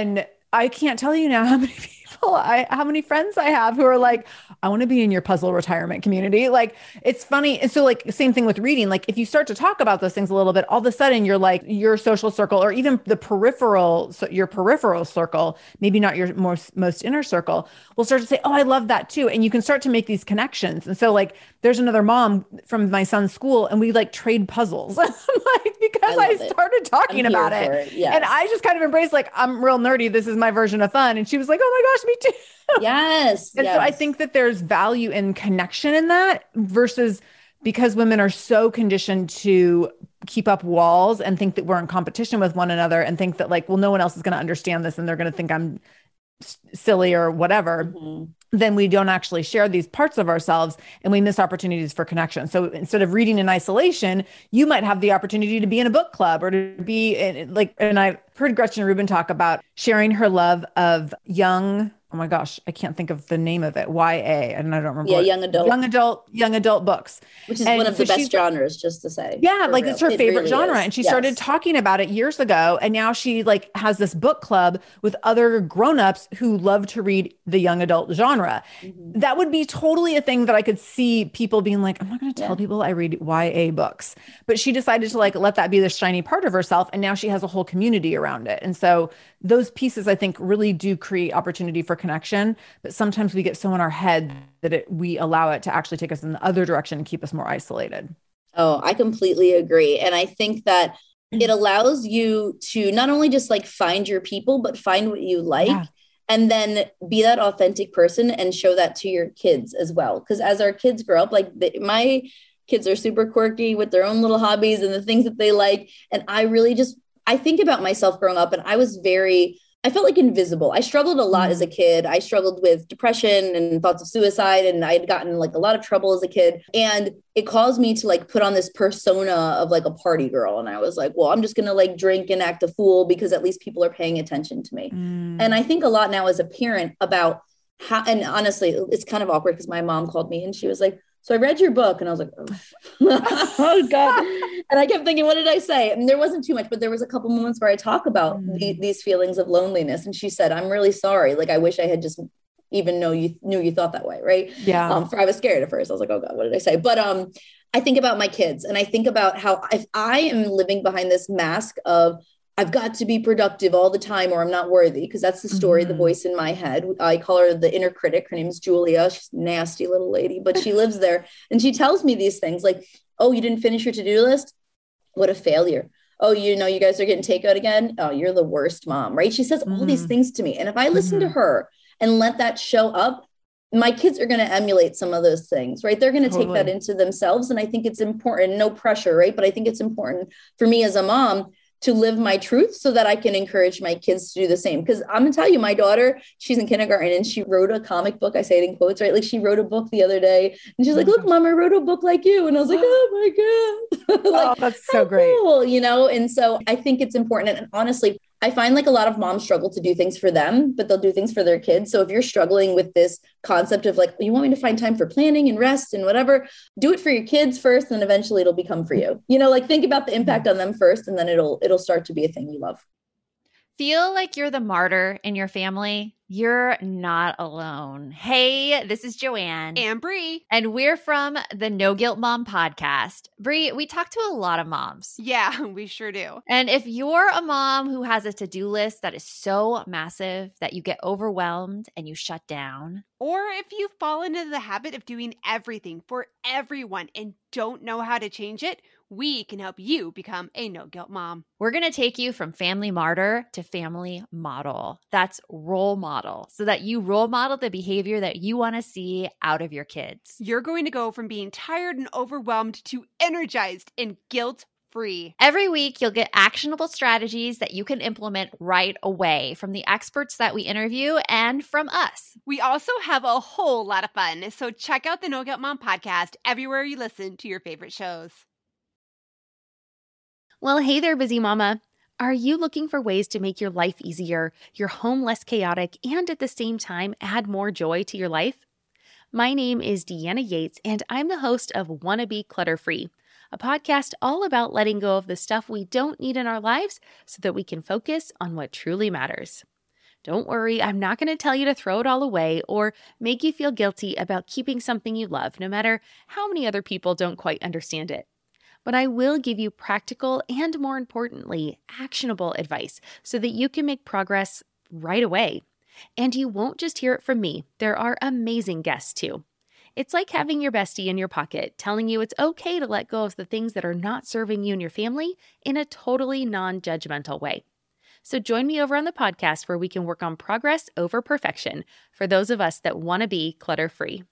I can't tell you now how many people I, how many friends I have who are like, I want to be in your puzzle retirement community. Like, it's funny. And so like, same thing with reading. Like if you start to talk about those things a little bit, all of a sudden you're like your social circle, or even the peripheral, so your peripheral circle, maybe not your most, most inner circle, will start to say, oh, I love that too. And you can start to make these connections. And so like, there's another mom from my son's school and we like trade puzzles like, because I, I started talking about it. it. Yes. And I just kind of embraced like, I'm real nerdy. This is my version of fun. And she was like, oh my gosh, me too.
Yes.
And
yes.
so I think that there's value in connection in that, versus because women are so conditioned to keep up walls and think that we're in competition with one another and think that like, well, no one else is going to understand this and they're going to think I'm s- silly or whatever. Mm-hmm. Then we don't actually share these parts of ourselves and we miss opportunities for connection. So instead of reading in isolation, you might have the opportunity to be in a book club or to be in, like, and I've heard Gretchen Rubin talk about sharing her love of young, oh my gosh, I can't think of the name of it. Y A, and I don't remember.
Yeah,
what,
young adult.
Young adult, young adult books.
Which is
and
one of
so
the best genres, just to say.
Yeah, like
real.
it's her
it
favorite
really
genre.
Is.
And she
yes.
started talking about it years ago. And now she like has this book club with other grownups who love to read the young adult genre. Mm-hmm. That would be totally a thing that I could see people being like, I'm not going to tell yeah. people I read Y A books. But she decided to like let that be the shiny part of herself. And now she has a whole community around it. And so those pieces, I think, really do create opportunity for connection. But sometimes we get so in our head that it, we allow it to actually take us in the other direction and keep us more isolated.
Oh, I completely agree. And I think that it allows you to not only just like find your people, but find what you like. Yeah. And then be that authentic person and show that to your kids as well. Because as our kids grow up, like the, my kids are super quirky with their own little hobbies and the things that they like. And I really just, I think about myself growing up and I was very, I felt like invisible. I struggled a lot mm. as a kid. I struggled with depression and thoughts of suicide. And I had gotten like a lot of trouble as a kid. And it caused me to like put on this persona of like a party girl. And I was like, well, I'm just going to like drink and act a fool because at least people are paying attention to me. Mm. And I think a lot now as a parent about how, and honestly, it's kind of awkward because my mom called me and she was like, so I read your book and I was like, oh, oh God. And I kept thinking, what did I say? And there wasn't too much, but there was a couple moments where I talk about mm. the, these feelings of loneliness. And she said, I'm really sorry. Like, I wish I had just even know you knew you thought that way. Right.
Yeah.
Um, for, I was scared at first. I was like, oh God, what did I say? But um, I think about my kids and I think about how if I am living behind this mask of I've got to be productive all the time or I'm not worthy, because that's the story, mm-hmm. the voice in my head. I call her the inner critic. Her name is Julia. She's a nasty little lady, but she lives there. And she tells me these things like, oh, you didn't finish your to-do list? What a failure. Oh, you know, you guys are getting takeout again? Oh, you're the worst mom, right? She says mm-hmm. all these things to me. And if I listen mm-hmm. to her and let that show up, my kids are going to emulate some of those things, right? They're going to totally. take that into themselves. And I think it's important, no pressure, right? But I think it's important for me as a mom to live my truth so that I can encourage my kids to do the same. Because I'm gonna tell you, my daughter, she's in kindergarten and she wrote a comic book. I say it in quotes, right? Like she wrote a book the other day and she's like, look, Mom, I wrote a book like you. And I was like, oh my God. like,
oh, that's so great.
Cool, you know? And so I think it's important. And honestly, I find like a lot of moms struggle to do things for them, but they'll do things for their kids. So if you're struggling with this concept of like, you want me to find time for planning and rest and whatever, do it for your kids first, and eventually it'll become for you. You know, like think about the impact on them first, and then it'll, it'll start to be a thing you love.
Feel like you're the martyr in your family? You're not alone. Hey, this is Joanne.
And Brie.
And we're from the No Guilt Mom podcast. Brie, we talk to a lot of moms.
Yeah, we sure do.
And if you're a mom who has a to-do list that is so massive that you get overwhelmed and you shut down,
or if you fall into the habit of doing everything for everyone and don't know how to change it, we can help you become a no-guilt mom.
We're going to take you from family martyr to family model. That's role model, so that you role model the behavior that you want to see out of your kids.
You're going to go from being tired and overwhelmed to energized and guilt-free.
Every week, you'll get actionable strategies that you can implement right away from the experts that we interview and from us.
We also have a whole lot of fun, so check out the No Guilt Mom podcast everywhere you listen to your favorite shows.
Well, hey there, busy mama. Are you looking for ways to make your life easier, your home less chaotic, and at the same time add more joy to your life? My name is Deanna Yates, and I'm the host of Wanna Be Clutter Free, a podcast all about letting go of the stuff we don't need in our lives so that we can focus on what truly matters.
Don't worry, I'm not going to tell you to throw it all away or make you feel guilty about keeping something you love, no matter how many other people don't quite understand it. But I will give you practical and, more importantly, actionable advice so that you can make progress right away. And you won't just hear it from me. There are amazing guests too. It's like having your bestie in your pocket telling you it's okay to let go of the things that are not serving you and your family in a totally non-judgmental way. So join me over on the podcast where we can work on progress over perfection for those of us that want to be clutter-free.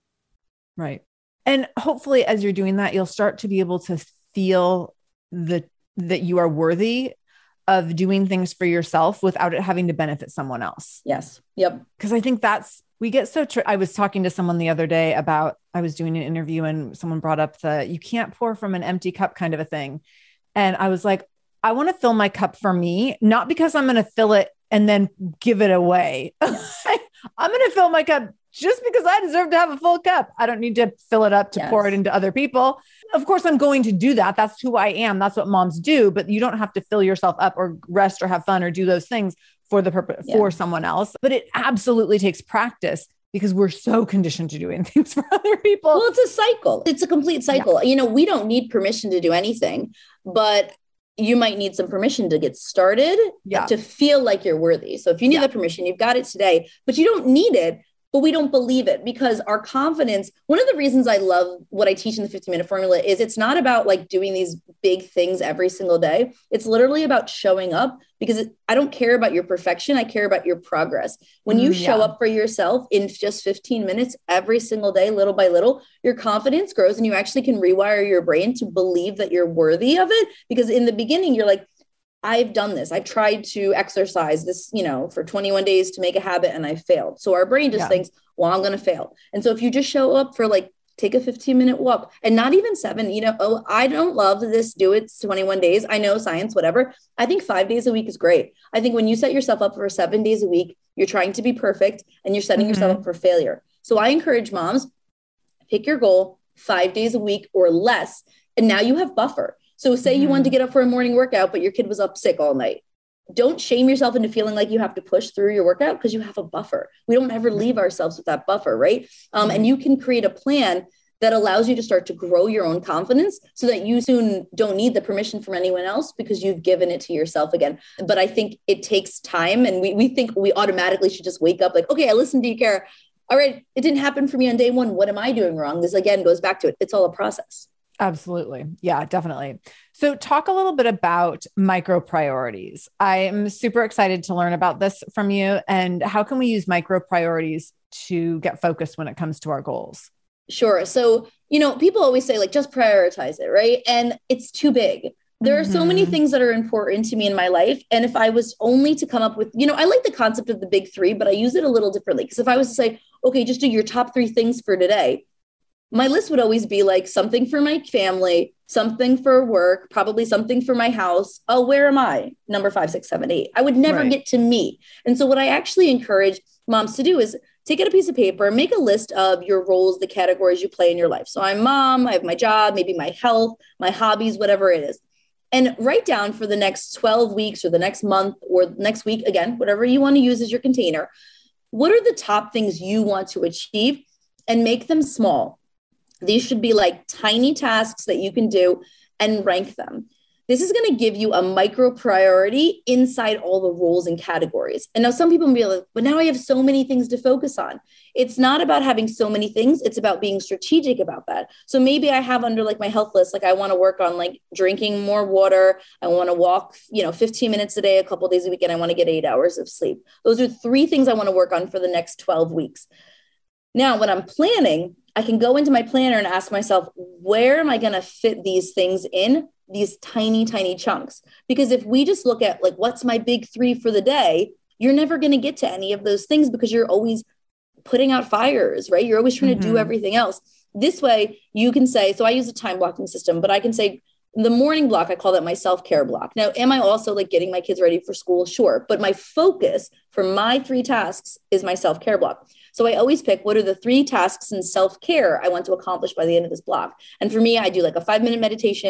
Right. And hopefully as you're doing that, you'll start to be able to feel the that you are worthy of doing things for yourself without it having to benefit someone else.
Yes. Yep.
Because I think that's, we get so, tr- I was talking to someone the other day about, I was doing an interview and someone brought up the, you can't pour from an empty cup kind of a thing. And I was like, I want to fill my cup for me, not because I'm going to fill it and then give it away. I'm going to fill my cup just because I deserve to have a full cup. I don't need to fill it up to yes. pour it into other people. Of course, I'm going to do that. That's who I am. That's what moms do, but you don't have to fill yourself up or rest or have fun or do those things for the purpose yeah. for someone else. But it absolutely takes practice because we're so conditioned to doing things for other people.
Well, it's a cycle. It's a complete cycle. Yeah. You know, we don't need permission to do anything, but you might need some permission to get started yeah. to feel like you're worthy. So if you need yeah. the permission, you've got it today, but you don't need it. But we don't believe it because our confidence, one of the reasons I love what I teach in the fifteen minute formula is it's not about like doing these big things every single day. It's literally about showing up because it, I don't care about your perfection. I care about your progress. When you mm, show yeah. up for yourself in just fifteen minutes every single day, little by little, your confidence grows and you actually can rewire your brain to believe that you're worthy of it. Because in the beginning, you're like, I've done this. I've tried to exercise this, you know, for twenty-one days to make a habit and I failed. So our brain just yeah. thinks, well, I'm going to fail. And so if you just show up for like, take a fifteen minute walk and not even seven, you know, oh, I don't love this. Do it twenty-one days. I know science, whatever. I think five days a week is great. I think when you set yourself up for seven days a week, you're trying to be perfect and you're setting mm-hmm. yourself up for failure. So I encourage moms, pick your goal five days a week or less. And now you have buffer. So say mm-hmm. you wanted to get up for a morning workout, but your kid was up sick all night. Don't shame yourself into feeling like you have to push through your workout because you have a buffer. We don't ever leave ourselves with that buffer, right? Um, mm-hmm. And you can create a plan that allows you to start to grow your own confidence so that you soon don't need the permission from anyone else because you've given it to yourself again. But I think it takes time. And we, we think we automatically should just wake up like, okay, I listened to you, Kara. All right, it didn't happen for me on day one. What am I doing wrong? This again goes back to it. It's all a process.
Absolutely. Yeah, definitely. So talk a little bit about micro priorities. I'm super excited to learn about this from you. And how can we use micro priorities to get focused when it comes to our goals?
Sure. So, you know, people always say like, just prioritize it, right? And it's too big. There are so many things that are important to me in my life. And if I was only to come up with, you know, I like the concept of the big three, but I use it a little differently. Because if I was to say, okay, just do your top three things for today, my list would always be like something for my family, something for work, probably something for my house. Oh, where am I? Number five, six, seven, eight. I would never right. get to me. And so what I actually encourage moms to do is take out a piece of paper, make a list of your roles, the categories you play in your life. So I'm mom, I have my job, maybe my health, my hobbies, whatever it is. And write down for the next twelve weeks or the next month or next week, again, whatever you want to use as your container. What are the top things you want to achieve and make them small? These should be like tiny tasks that you can do and rank them. This is going to give you a micro priority inside all the roles and categories. And now some people will be like, but now I have so many things to focus on. It's not about having so many things. It's about being strategic about that. So maybe I have under like my health list, like I want to work on like drinking more water. I want to walk, you know, fifteen minutes a day, a couple of days a week, and I want to get eight hours of sleep. Those are three things I want to work on for the next twelve weeks. Now, when I'm planning, I can go into my planner and ask myself, where am I going to fit these things in, these tiny, tiny chunks? Because if we just look at like, what's my big three for the day, you're never going to get to any of those things because you're always putting out fires, right? You're always trying mm-hmm. to do everything else. This way you can say, so I use a time blocking system, but I can say the morning block, I call that my self-care block. Now, am I also like getting my kids ready for school? Sure. But my focus for my three tasks is my self-care block. So I always pick what are the three tasks in self-care I want to accomplish by the end of this block. And for me, I do like a five minute meditation,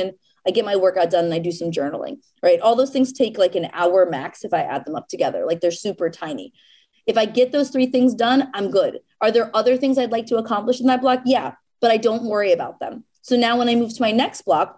I get my workout done and I do some journaling, right? All those things take like an hour max if I add them up together. Like they're super tiny. If I get those three things done, I'm good. Are there other things I'd like to accomplish in that block? Yeah, but I don't worry about them. So now when I move to my next block,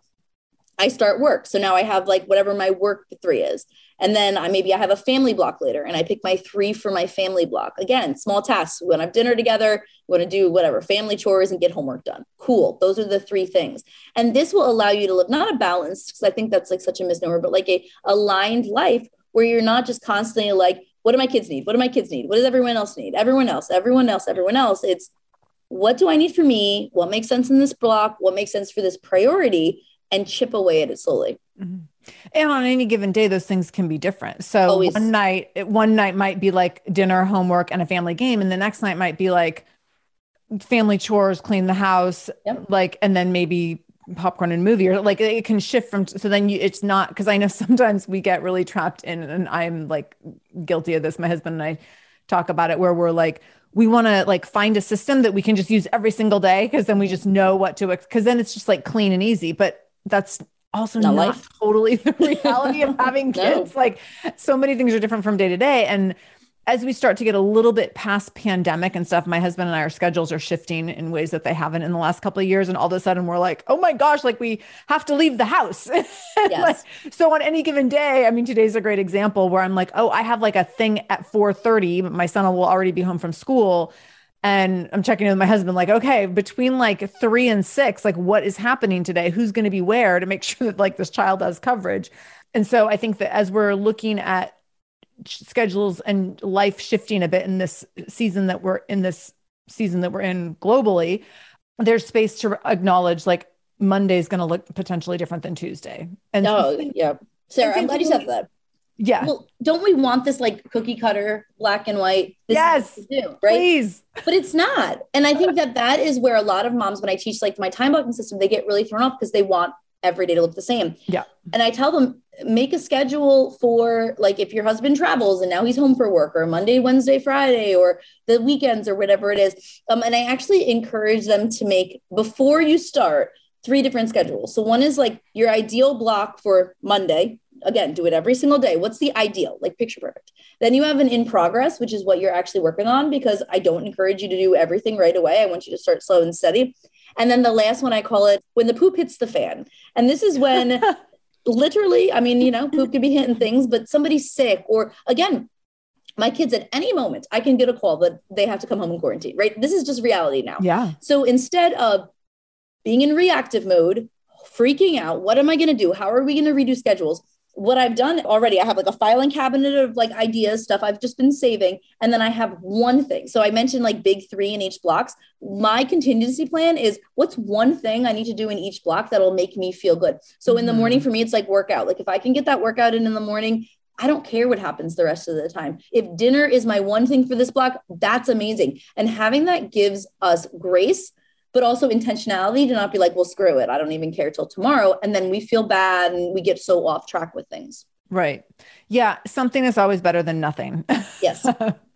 I start work. So now I have like whatever my work three is. And then I maybe I have a family block later and I pick my three for my family block. Again, small tasks. We want to have dinner together. We want to do whatever, family chores and get homework done. Cool. Those are the three things. And this will allow you to live not a balance, because I think that's like such a misnomer, but like a aligned life where you're not just constantly like, what do my kids need? What do my kids need? What does everyone else need? Everyone else, everyone else, everyone else. It's what do I need for me? What makes sense in this block? What makes sense for this priority? And chip away at it slowly.
Mm-hmm. And on any given day, those things can be different. So
Always.
one night, one night might be like dinner, homework, and a family game. And the next night might be like family chores, clean the house,
Yep.
like, and then maybe popcorn and movie, or like it can shift from, so then you, it's not, because I know sometimes we get really trapped in, and I'm like guilty of this. My husband and I talk about it, where we're like, we want to like find a system that we can just use every single day, because then we just know what to, because then it's just like clean and easy. But that's also
Not
not,
life.
totally the reality of having
No.
kids. Like so many things are different from day to day. And as we start to get a little bit past pandemic and stuff, my husband and I, our schedules are shifting in ways that they haven't in the last couple of years. And all of a sudden we're like, oh my gosh, like we have to leave the house.
Yes.
Like, so on any given day, I mean, today's a great example where I'm like, oh, I have like a thing at four thirty, but my son will already be home from school. And I'm checking in with my husband, like, okay, between like three and six, like what is happening today? Who's going to be where, to make sure that like this child has coverage. And so I think that as we're looking at schedules and life shifting a bit in this season that we're in this season that we're in globally, there's space to acknowledge like Monday is going to look potentially different than Tuesday. And
Oh, yeah. Sarah,
and
I'm glad you said that.
yeah,
Well, don't we want this like cookie cutter, black and white? This
yes,
is what to do, right?
please.
But it's not. And I think that that is where a lot of moms, when I teach like my time blocking system, they get really thrown off because they want every day to look the same.
Yeah.
And I tell them, make a schedule for like, if your husband travels and now he's home for work, or Monday, Wednesday, Friday, or the weekends, or whatever it is. Um, and I actually encourage them to make, before you start, three different schedules. So one is like your ideal block for Monday. Again, do it every single day. What's the ideal? Like picture perfect. Then you have an in progress, which is what you're actually working on, because I don't encourage you to do everything right away. I want you to start slow and steady. And then the last one, I call it when the poop hits the fan. And this is when literally, I mean, you know, poop could be hitting things, but somebody's sick, or again, my kids at any moment, I can get a call that they have to come home and quarantine, right? This is just reality now.
Yeah.
So instead of being in reactive mode, freaking out, what am I going to do? How are we going to redo schedules? What I've done already, I have like a filing cabinet of like ideas, stuff I've just been saving. And then I have one thing. So I mentioned like big three in each blocks. My contingency plan is what's one thing I need to do in each block that'll make me feel good. So mm-hmm. in the morning for me, it's like workout. Like if I can get that workout in in the morning, I don't care what happens the rest of the time. If dinner is my one thing for this block, that's amazing. And having that gives us grace, but also intentionality to not be like, well, screw it, I don't even care till tomorrow. And then we feel bad and we get so off track with things.
Right. Yeah. Something is always better than nothing.
Yes.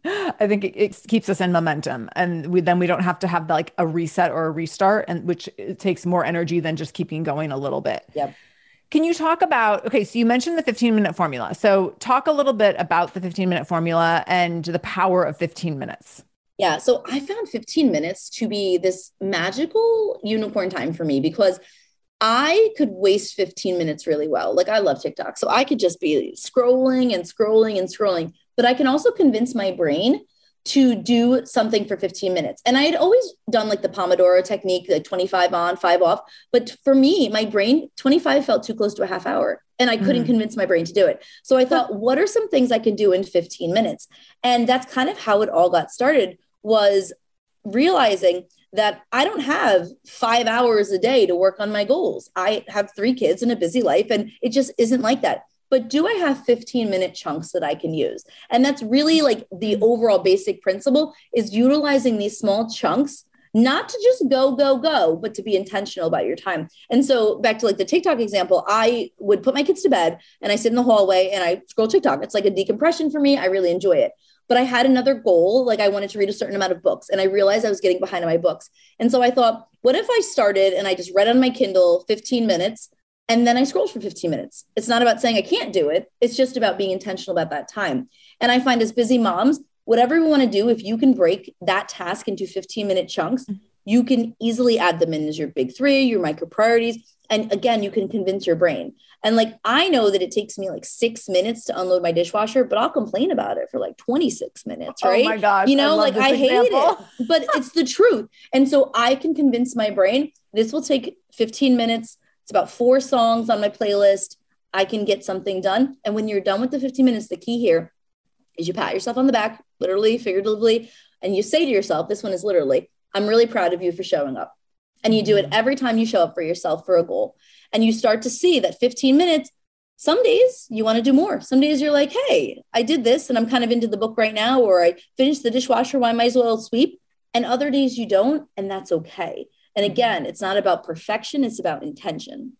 I think it, it keeps us in momentum, and we, then we don't have to have like a reset or a restart, and which it takes more energy than just keeping going a little bit.
Yep.
Can you talk about, okay, so you mentioned the fifteen minute formula. So talk a little bit about the fifteen minute formula and the power of fifteen minutes.
Yeah. So I found fifteen minutes to be this magical unicorn time for me, because I could waste fifteen minutes really well. Like I love TikTok. So I could just be scrolling and scrolling and scrolling, but I can also convince my brain to do something for fifteen minutes. And I had always done like the Pomodoro technique, like twenty-five on, five off. But for me, my brain, twenty-five felt too close to a half hour, and I couldn't mm. convince my brain to do it. So I thought, what are some things I can do in fifteen minutes? And that's kind of how it all got started, was realizing that I don't have five hours a day to work on my goals. I have three kids and a busy life, and it just isn't like that. But do I have fifteen minute chunks that I can use? And that's really like the overall basic principle, is utilizing these small chunks, not to just go, go, go, but to be intentional about your time. And so back to like the TikTok example, I would put my kids to bed and I sit in the hallway and I scroll TikTok. It's like a decompression for me. I really enjoy it. But I had another goal, like I wanted to read a certain amount of books, and I realized I was getting behind on my books. And so I thought, what if I started and I just read on my Kindle fifteen minutes, And then I scrolled for fifteen minutes. It's not about saying I can't do it. It's just about being intentional about that time. And I find as busy moms, whatever we want to do, if you can break that task into fifteen minute chunks, you can easily add them in as your big three, your micro priorities. And again, you can convince your brain. And like, I know that it takes me like six minutes to unload my dishwasher, but I'll complain about it for like twenty-six minutes, right?
Oh my God.
You know,
I
like I hate
example.
it, but it's the truth. And so I can convince my brain, this will take fifteen minutes. It's about four songs on my playlist. I can get something done. And when you're done with the fifteen minutes, the key here is you pat yourself on the back, literally, figuratively, and you say to yourself, this one is literally, I'm really proud of you for showing up. And you do it every time you show up for yourself for a goal. And you start to see that fifteen minutes, some days you want to do more. Some days you're like, hey, I did this and I'm kind of into the book right now, or I finished the dishwasher, well, I might as well sweep. And other days you don't, and that's okay. And again, it's not about perfection, it's about intention.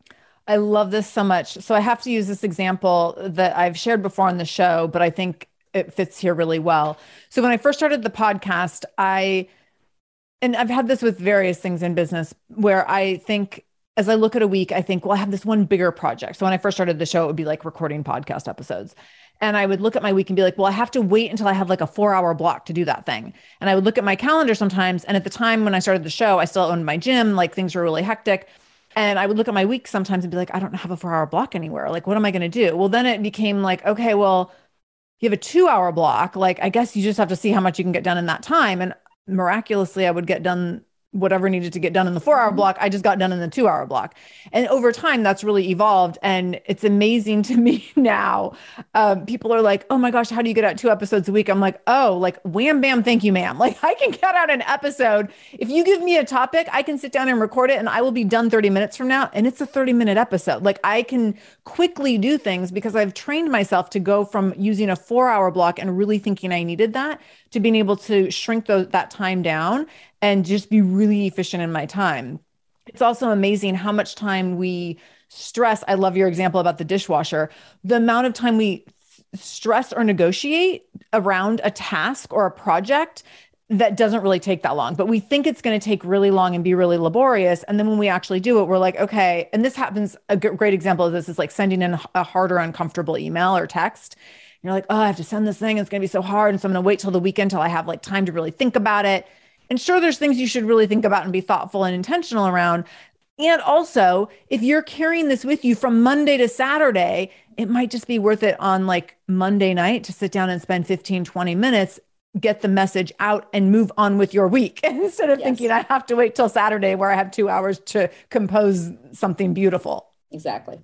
I love this so much. So I have to use this example that I've shared before on the show, but I think it fits here really well. So when I first started the podcast, I, and I've had this with various things in business where I think, as I look at a week, I think, well, I have this one bigger project. So when I first started the show, it would be like recording podcast episodes. And I would look at my week and be like, well, I have to wait until I have like a four hour block to do that thing. And I would look at my calendar sometimes. And at the time when I started the show, I still owned my gym, like things were really hectic. And I would look at my week sometimes and be like, I don't have a four hour block anywhere. Like, what am I going to do? Well, then it became like, okay, well, you have a two hour block. Like, I guess you just have to see how much you can get done in that time. And miraculously, I would get done whatever needed to get done in the four hour block. I just got done in the two hour block. And over time, that's really evolved. And it's amazing to me now. Um, people are like, oh my gosh, how do you get out two episodes a week? I'm like, oh, like wham, bam. Thank you, ma'am. Like I can get out an episode. If you give me a topic, I can sit down and record it and I will be done thirty minutes from now. And it's a thirty minute episode. Like I can quickly do things because I've trained myself to go from using a four hour block and really thinking I needed that to being able to shrink those, that time down and just be really efficient in my time. It's also amazing how much time we stress. I love your example about the dishwasher. The amount of time we stress or negotiate around a task or a project that doesn't really take that long, but we think it's going to take really long and be really laborious. And then when we actually do it, we're like, okay. And this happens. A g- great example of this is like sending in a hard or uncomfortable email or text. You're like, oh, I have to send this thing. It's going to be so hard. And so I'm going to wait till the weekend till I have like time to really think about it. And sure, there's things you should really think about and be thoughtful and intentional around. And also, if you're carrying this with you from Monday to Saturday, it might just be worth it on like Monday night to sit down and spend fifteen, twenty minutes, get the message out and move on with your week instead of yes. thinking I have to wait till Saturday where I have two hours to compose something beautiful.
Exactly.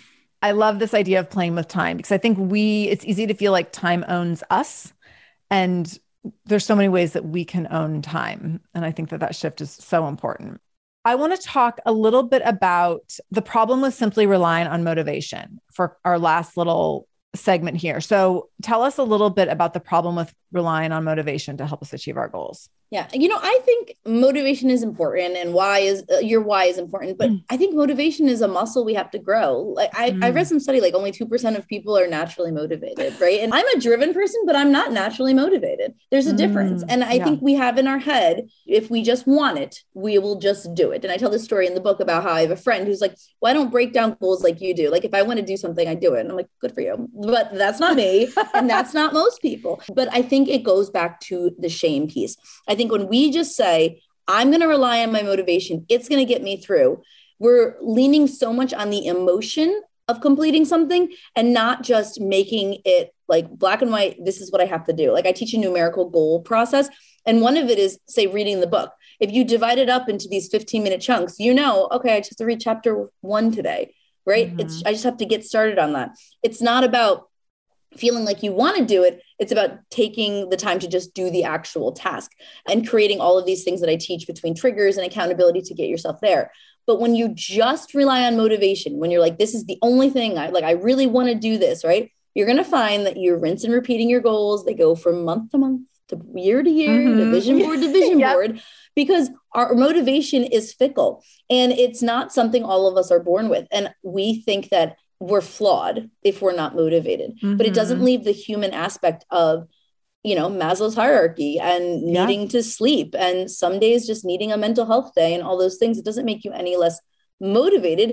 I love this idea of playing with time because I think we, it's easy to feel like time owns us, and there's so many ways that we can own time. And I think that that shift is so important. I want to talk a little bit about the problem with simply relying on motivation for our last little segment here. So tell us a little bit about the problem with relying on motivation to help us achieve our goals.
Yeah. You know, I think motivation is important and why is uh, your why is important, but mm. I think motivation is a muscle we have to grow. Like I, mm. I read some study, like only two percent of people are naturally motivated, right? And I'm a driven person, but I'm not naturally motivated. There's a mm. difference. And I yeah. think we have in our head, if we just want it, we will just do it. And I tell this story in the book about how I have a friend who's like, well, I don't break down goals like you do. Like if I want to do something, I do it. And I'm like, good for you. But that's not me. And that's not most people. But I think it goes back to the shame piece. I I think when we just say, I'm going to rely on my motivation, it's going to get me through, we're leaning so much on the emotion of completing something and not just making it like black and white. This is what I have to do. Like I teach a numerical goal process. And one of it is, say, reading the book. If you divide it up into these fifteen minute chunks, you know, okay, I just have to read chapter one today, right? Mm-hmm. It's I just have to get started on that. It's not about feeling like you want to do it. It's about taking the time to just do the actual task and creating all of these things that I teach between triggers and accountability to get yourself there. But when you just rely on motivation, when you're like, this is the only thing I like, I really want to do this, right? You're going to find that you're rinse and repeating your goals. They go from month to month to year to year, mm-hmm. to vision board to vision yep. board, because our motivation is fickle and it's not something all of us are born with. And we think that we're flawed if we're not motivated, mm-hmm. but it doesn't leave the human aspect of, you know, Maslow's hierarchy and needing yeah. to sleep and some days just needing a mental health day and all those things. It doesn't make you any less motivated.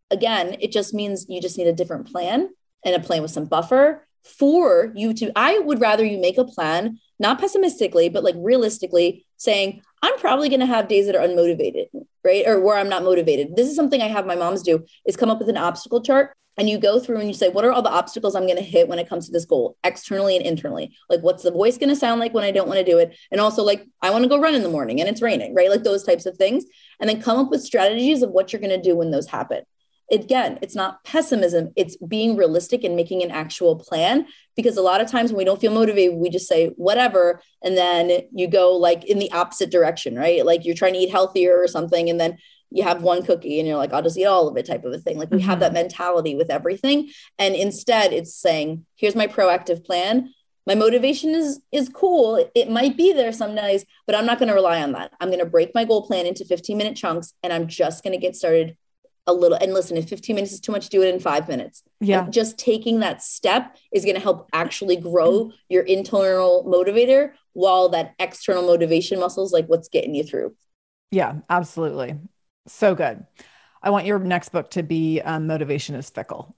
again, it just means you just need a different plan and a plan with some buffer for you to, I would rather you make a plan, not pessimistically, but like realistically saying, I'm probably going to have days that are unmotivated, right? Or where I'm not motivated. This is something I have my moms do, is come up with an obstacle chart. And you go through and you say, what are all the obstacles I'm going to hit when it comes to this goal, externally and internally? Like, what's the voice going to sound like when I don't want to do it? And also, like, I want to go run in the morning and it's raining, right? Like those types of things. And then come up with strategies of what you're going to do when those happen. Again, it's not pessimism. It's being realistic and making an actual plan. Because a lot of times when we don't feel motivated, we just say whatever. And then you go like in the opposite direction, right? Like you're trying to eat healthier or something. And then you have one cookie and you're like, I'll just eat all of it type of a thing. Like we mm-hmm. have that mentality with everything. And instead it's saying, here's my proactive plan. My motivation is, is cool. It might be there some days, but I'm not going to rely on that. I'm going to break my goal plan into fifteen minute chunks and I'm just going to get started a little. And listen, if fifteen minutes is too much, do it in five minutes.
Yeah.
And just taking that step is going to help actually grow your internal motivator while that external motivation muscle is like what's getting you through.
Yeah, absolutely. So good. I want your next book to be um, Motivation is Fickle.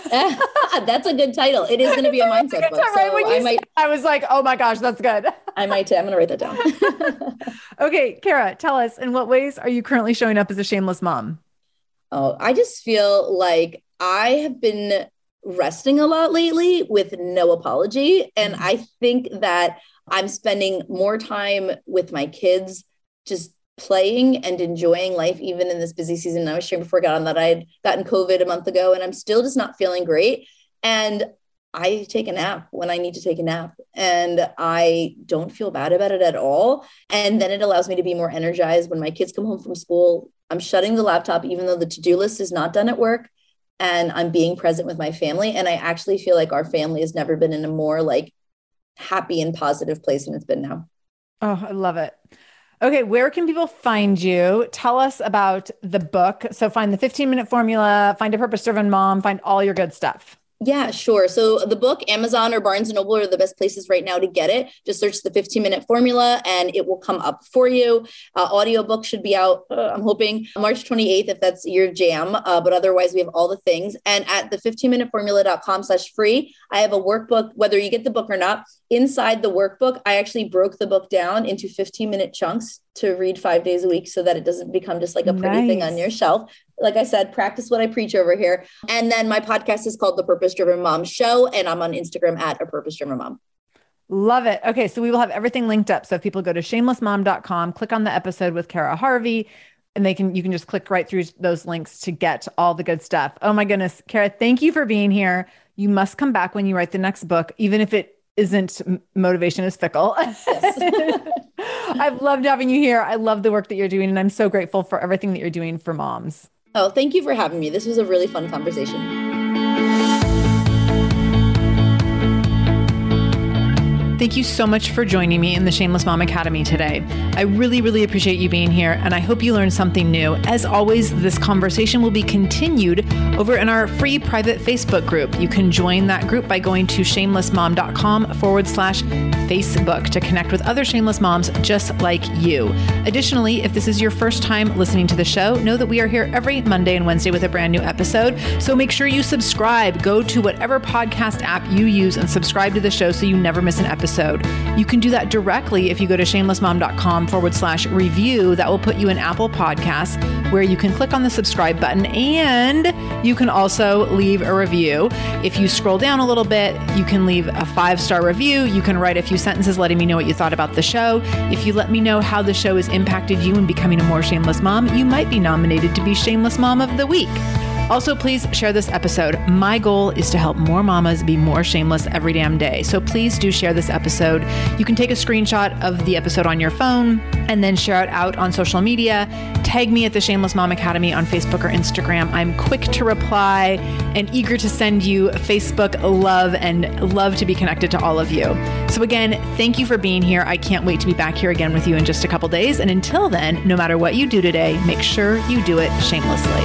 That's a good title. It is going to be a mindset book.
Time, right?
So I might,
I was like, oh my gosh, that's good.
I might, I'm going to write that down.
Okay. Kara, tell us, in what ways are you currently showing up as a shameless mom?
Oh, I just feel like I have been resting a lot lately with no apology. And I think that I'm spending more time with my kids, just playing and enjoying life, even in this busy season. I was sharing before I got on that I had gotten COVID a month ago and I'm still just not feeling great. And I take a nap when I need to take a nap and I don't feel bad about it at all. And then it allows me to be more energized when my kids come home from school. I'm shutting the laptop, even though the to-do list is not done at work, and I'm being present with my family. And I actually feel like our family has never been in a more like happy and positive place than it's been now.
Oh, I love it. Okay. Where can people find you? Tell us about the book. So find the fifteen minute formula, find a purpose-driven mom, find all your good stuff.
Yeah, sure. So the book, Amazon or Barnes and Noble are the best places right now to get it. Just search the fifteen minute formula and it will come up for you. Uh, audiobook should be out, uh, I'm hoping March twenty-eighth, if that's your jam. Uh, but otherwise we have all the things. And at the fifteen minute formula dot com slash free, I have a workbook, whether you get the book or not. Inside the workbook, I actually broke the book down into fifteen minute chunks to read five days a week so that it doesn't become just like a pretty nice thing on your shelf. Like I said, practice what I preach over here. And then my podcast is called The Purpose Driven Mom Show. And I'm on Instagram at A Purpose Driven Mom.
Love it. Okay. So we will have everything linked up. So if people go to shameless mom dot com, click on the episode with Kara Harvey, and they can, you can just click right through those links to get all the good stuff. Oh my goodness. Kara, thank you for being here. You must come back when you write the next book, even if it isn't Motivation is Fickle. Yes. I've loved having you here. I love the work that you're doing. And I'm so grateful for everything that you're doing for moms.
Oh, thank you for having me. This was a really fun conversation.
Thank you so much for joining me in the Shameless Mom Academy today. I really, really appreciate you being here, and I hope you learned something new. As always, this conversation will be continued over in our free private Facebook group. You can join that group by going to shameless mom dot com forward slash Facebook to connect with other shameless moms just like you. Additionally, if this is your first time listening to the show, know that we are here every Monday and Wednesday with a brand new episode. So make sure you subscribe. Go to whatever podcast app you use and subscribe to the show so you never miss an episode. You can do that directly if you go to shameless mom dot com forward slash review. That will put you in Apple Podcasts, where you can click on the subscribe button and you can also leave a review. If you scroll down a little bit, you can leave a five-star review. You can write a few sentences letting me know what you thought about the show. If you let me know how the show has impacted you in becoming a more shameless mom, you might be nominated to be Shameless Mom of the Week. Also, please share this episode. My goal is to help more mamas be more shameless every damn day. So please do share this episode. You can take a screenshot of the episode on your phone and then share it out on social media. Tag me at the Shameless Mom Academy on Facebook or Instagram. I'm quick to reply and eager to send you Facebook love and love to be connected to all of you. So again, thank you for being here. I can't wait to be back here again with you in just a couple days. And until then, no matter what you do today, make sure you do it shamelessly.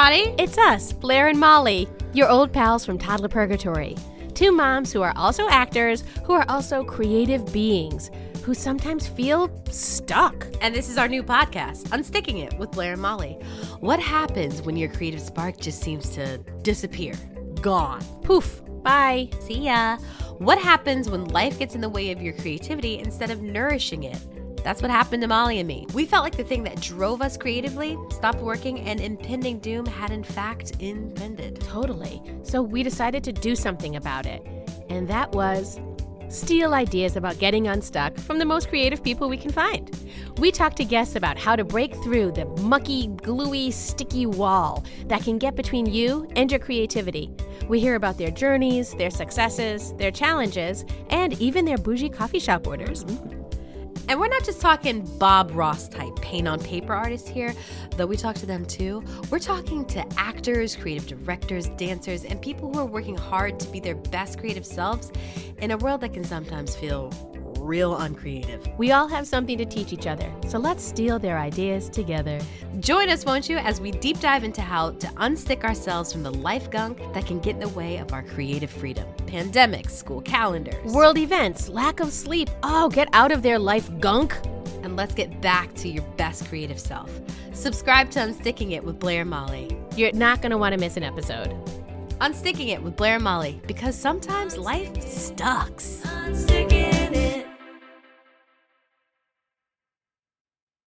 everybody. It's us, Blair and Molly, your old pals from Toddler Purgatory. Two moms who are also actors, who are also creative beings, who sometimes feel stuck.
And this is our new podcast, Unsticking It with Blair and Molly. What happens when your creative spark just seems to disappear? Gone.
Poof. Bye.
See ya. What happens when life gets in the way of your creativity instead of nourishing it? That's what happened to Molly and me. We felt like the thing that drove us creatively stopped working and impending doom had in fact impended.
Totally. So we decided to do something about it. And that was steal ideas about getting unstuck from the most creative people we can find. We talked to guests about how to break through the mucky, gluey, sticky wall that can get between you and your creativity. We hear about their journeys, their successes, their challenges, and even their bougie coffee shop orders. Mm-hmm.
And we're not just talking Bob Ross type paint on paper artists here, though we talk to them too. We're talking to actors, creative directors, dancers, and people who are working hard to be their best creative selves in a world that can sometimes feel real uncreative.
We all have something to teach each other, so let's steal their ideas together.
Join us, won't you, as we deep dive into how to unstick ourselves from the life gunk that can get in the way of our creative freedom. Pandemics, school calendars,
world events, lack of sleep. Oh, get out of their life gunk.
And let's get back to your best creative self. Subscribe to Unsticking It with Blair and Molly.
You're not going to want to miss an episode.
Unsticking It with Blair and Molly, because sometimes life sucks.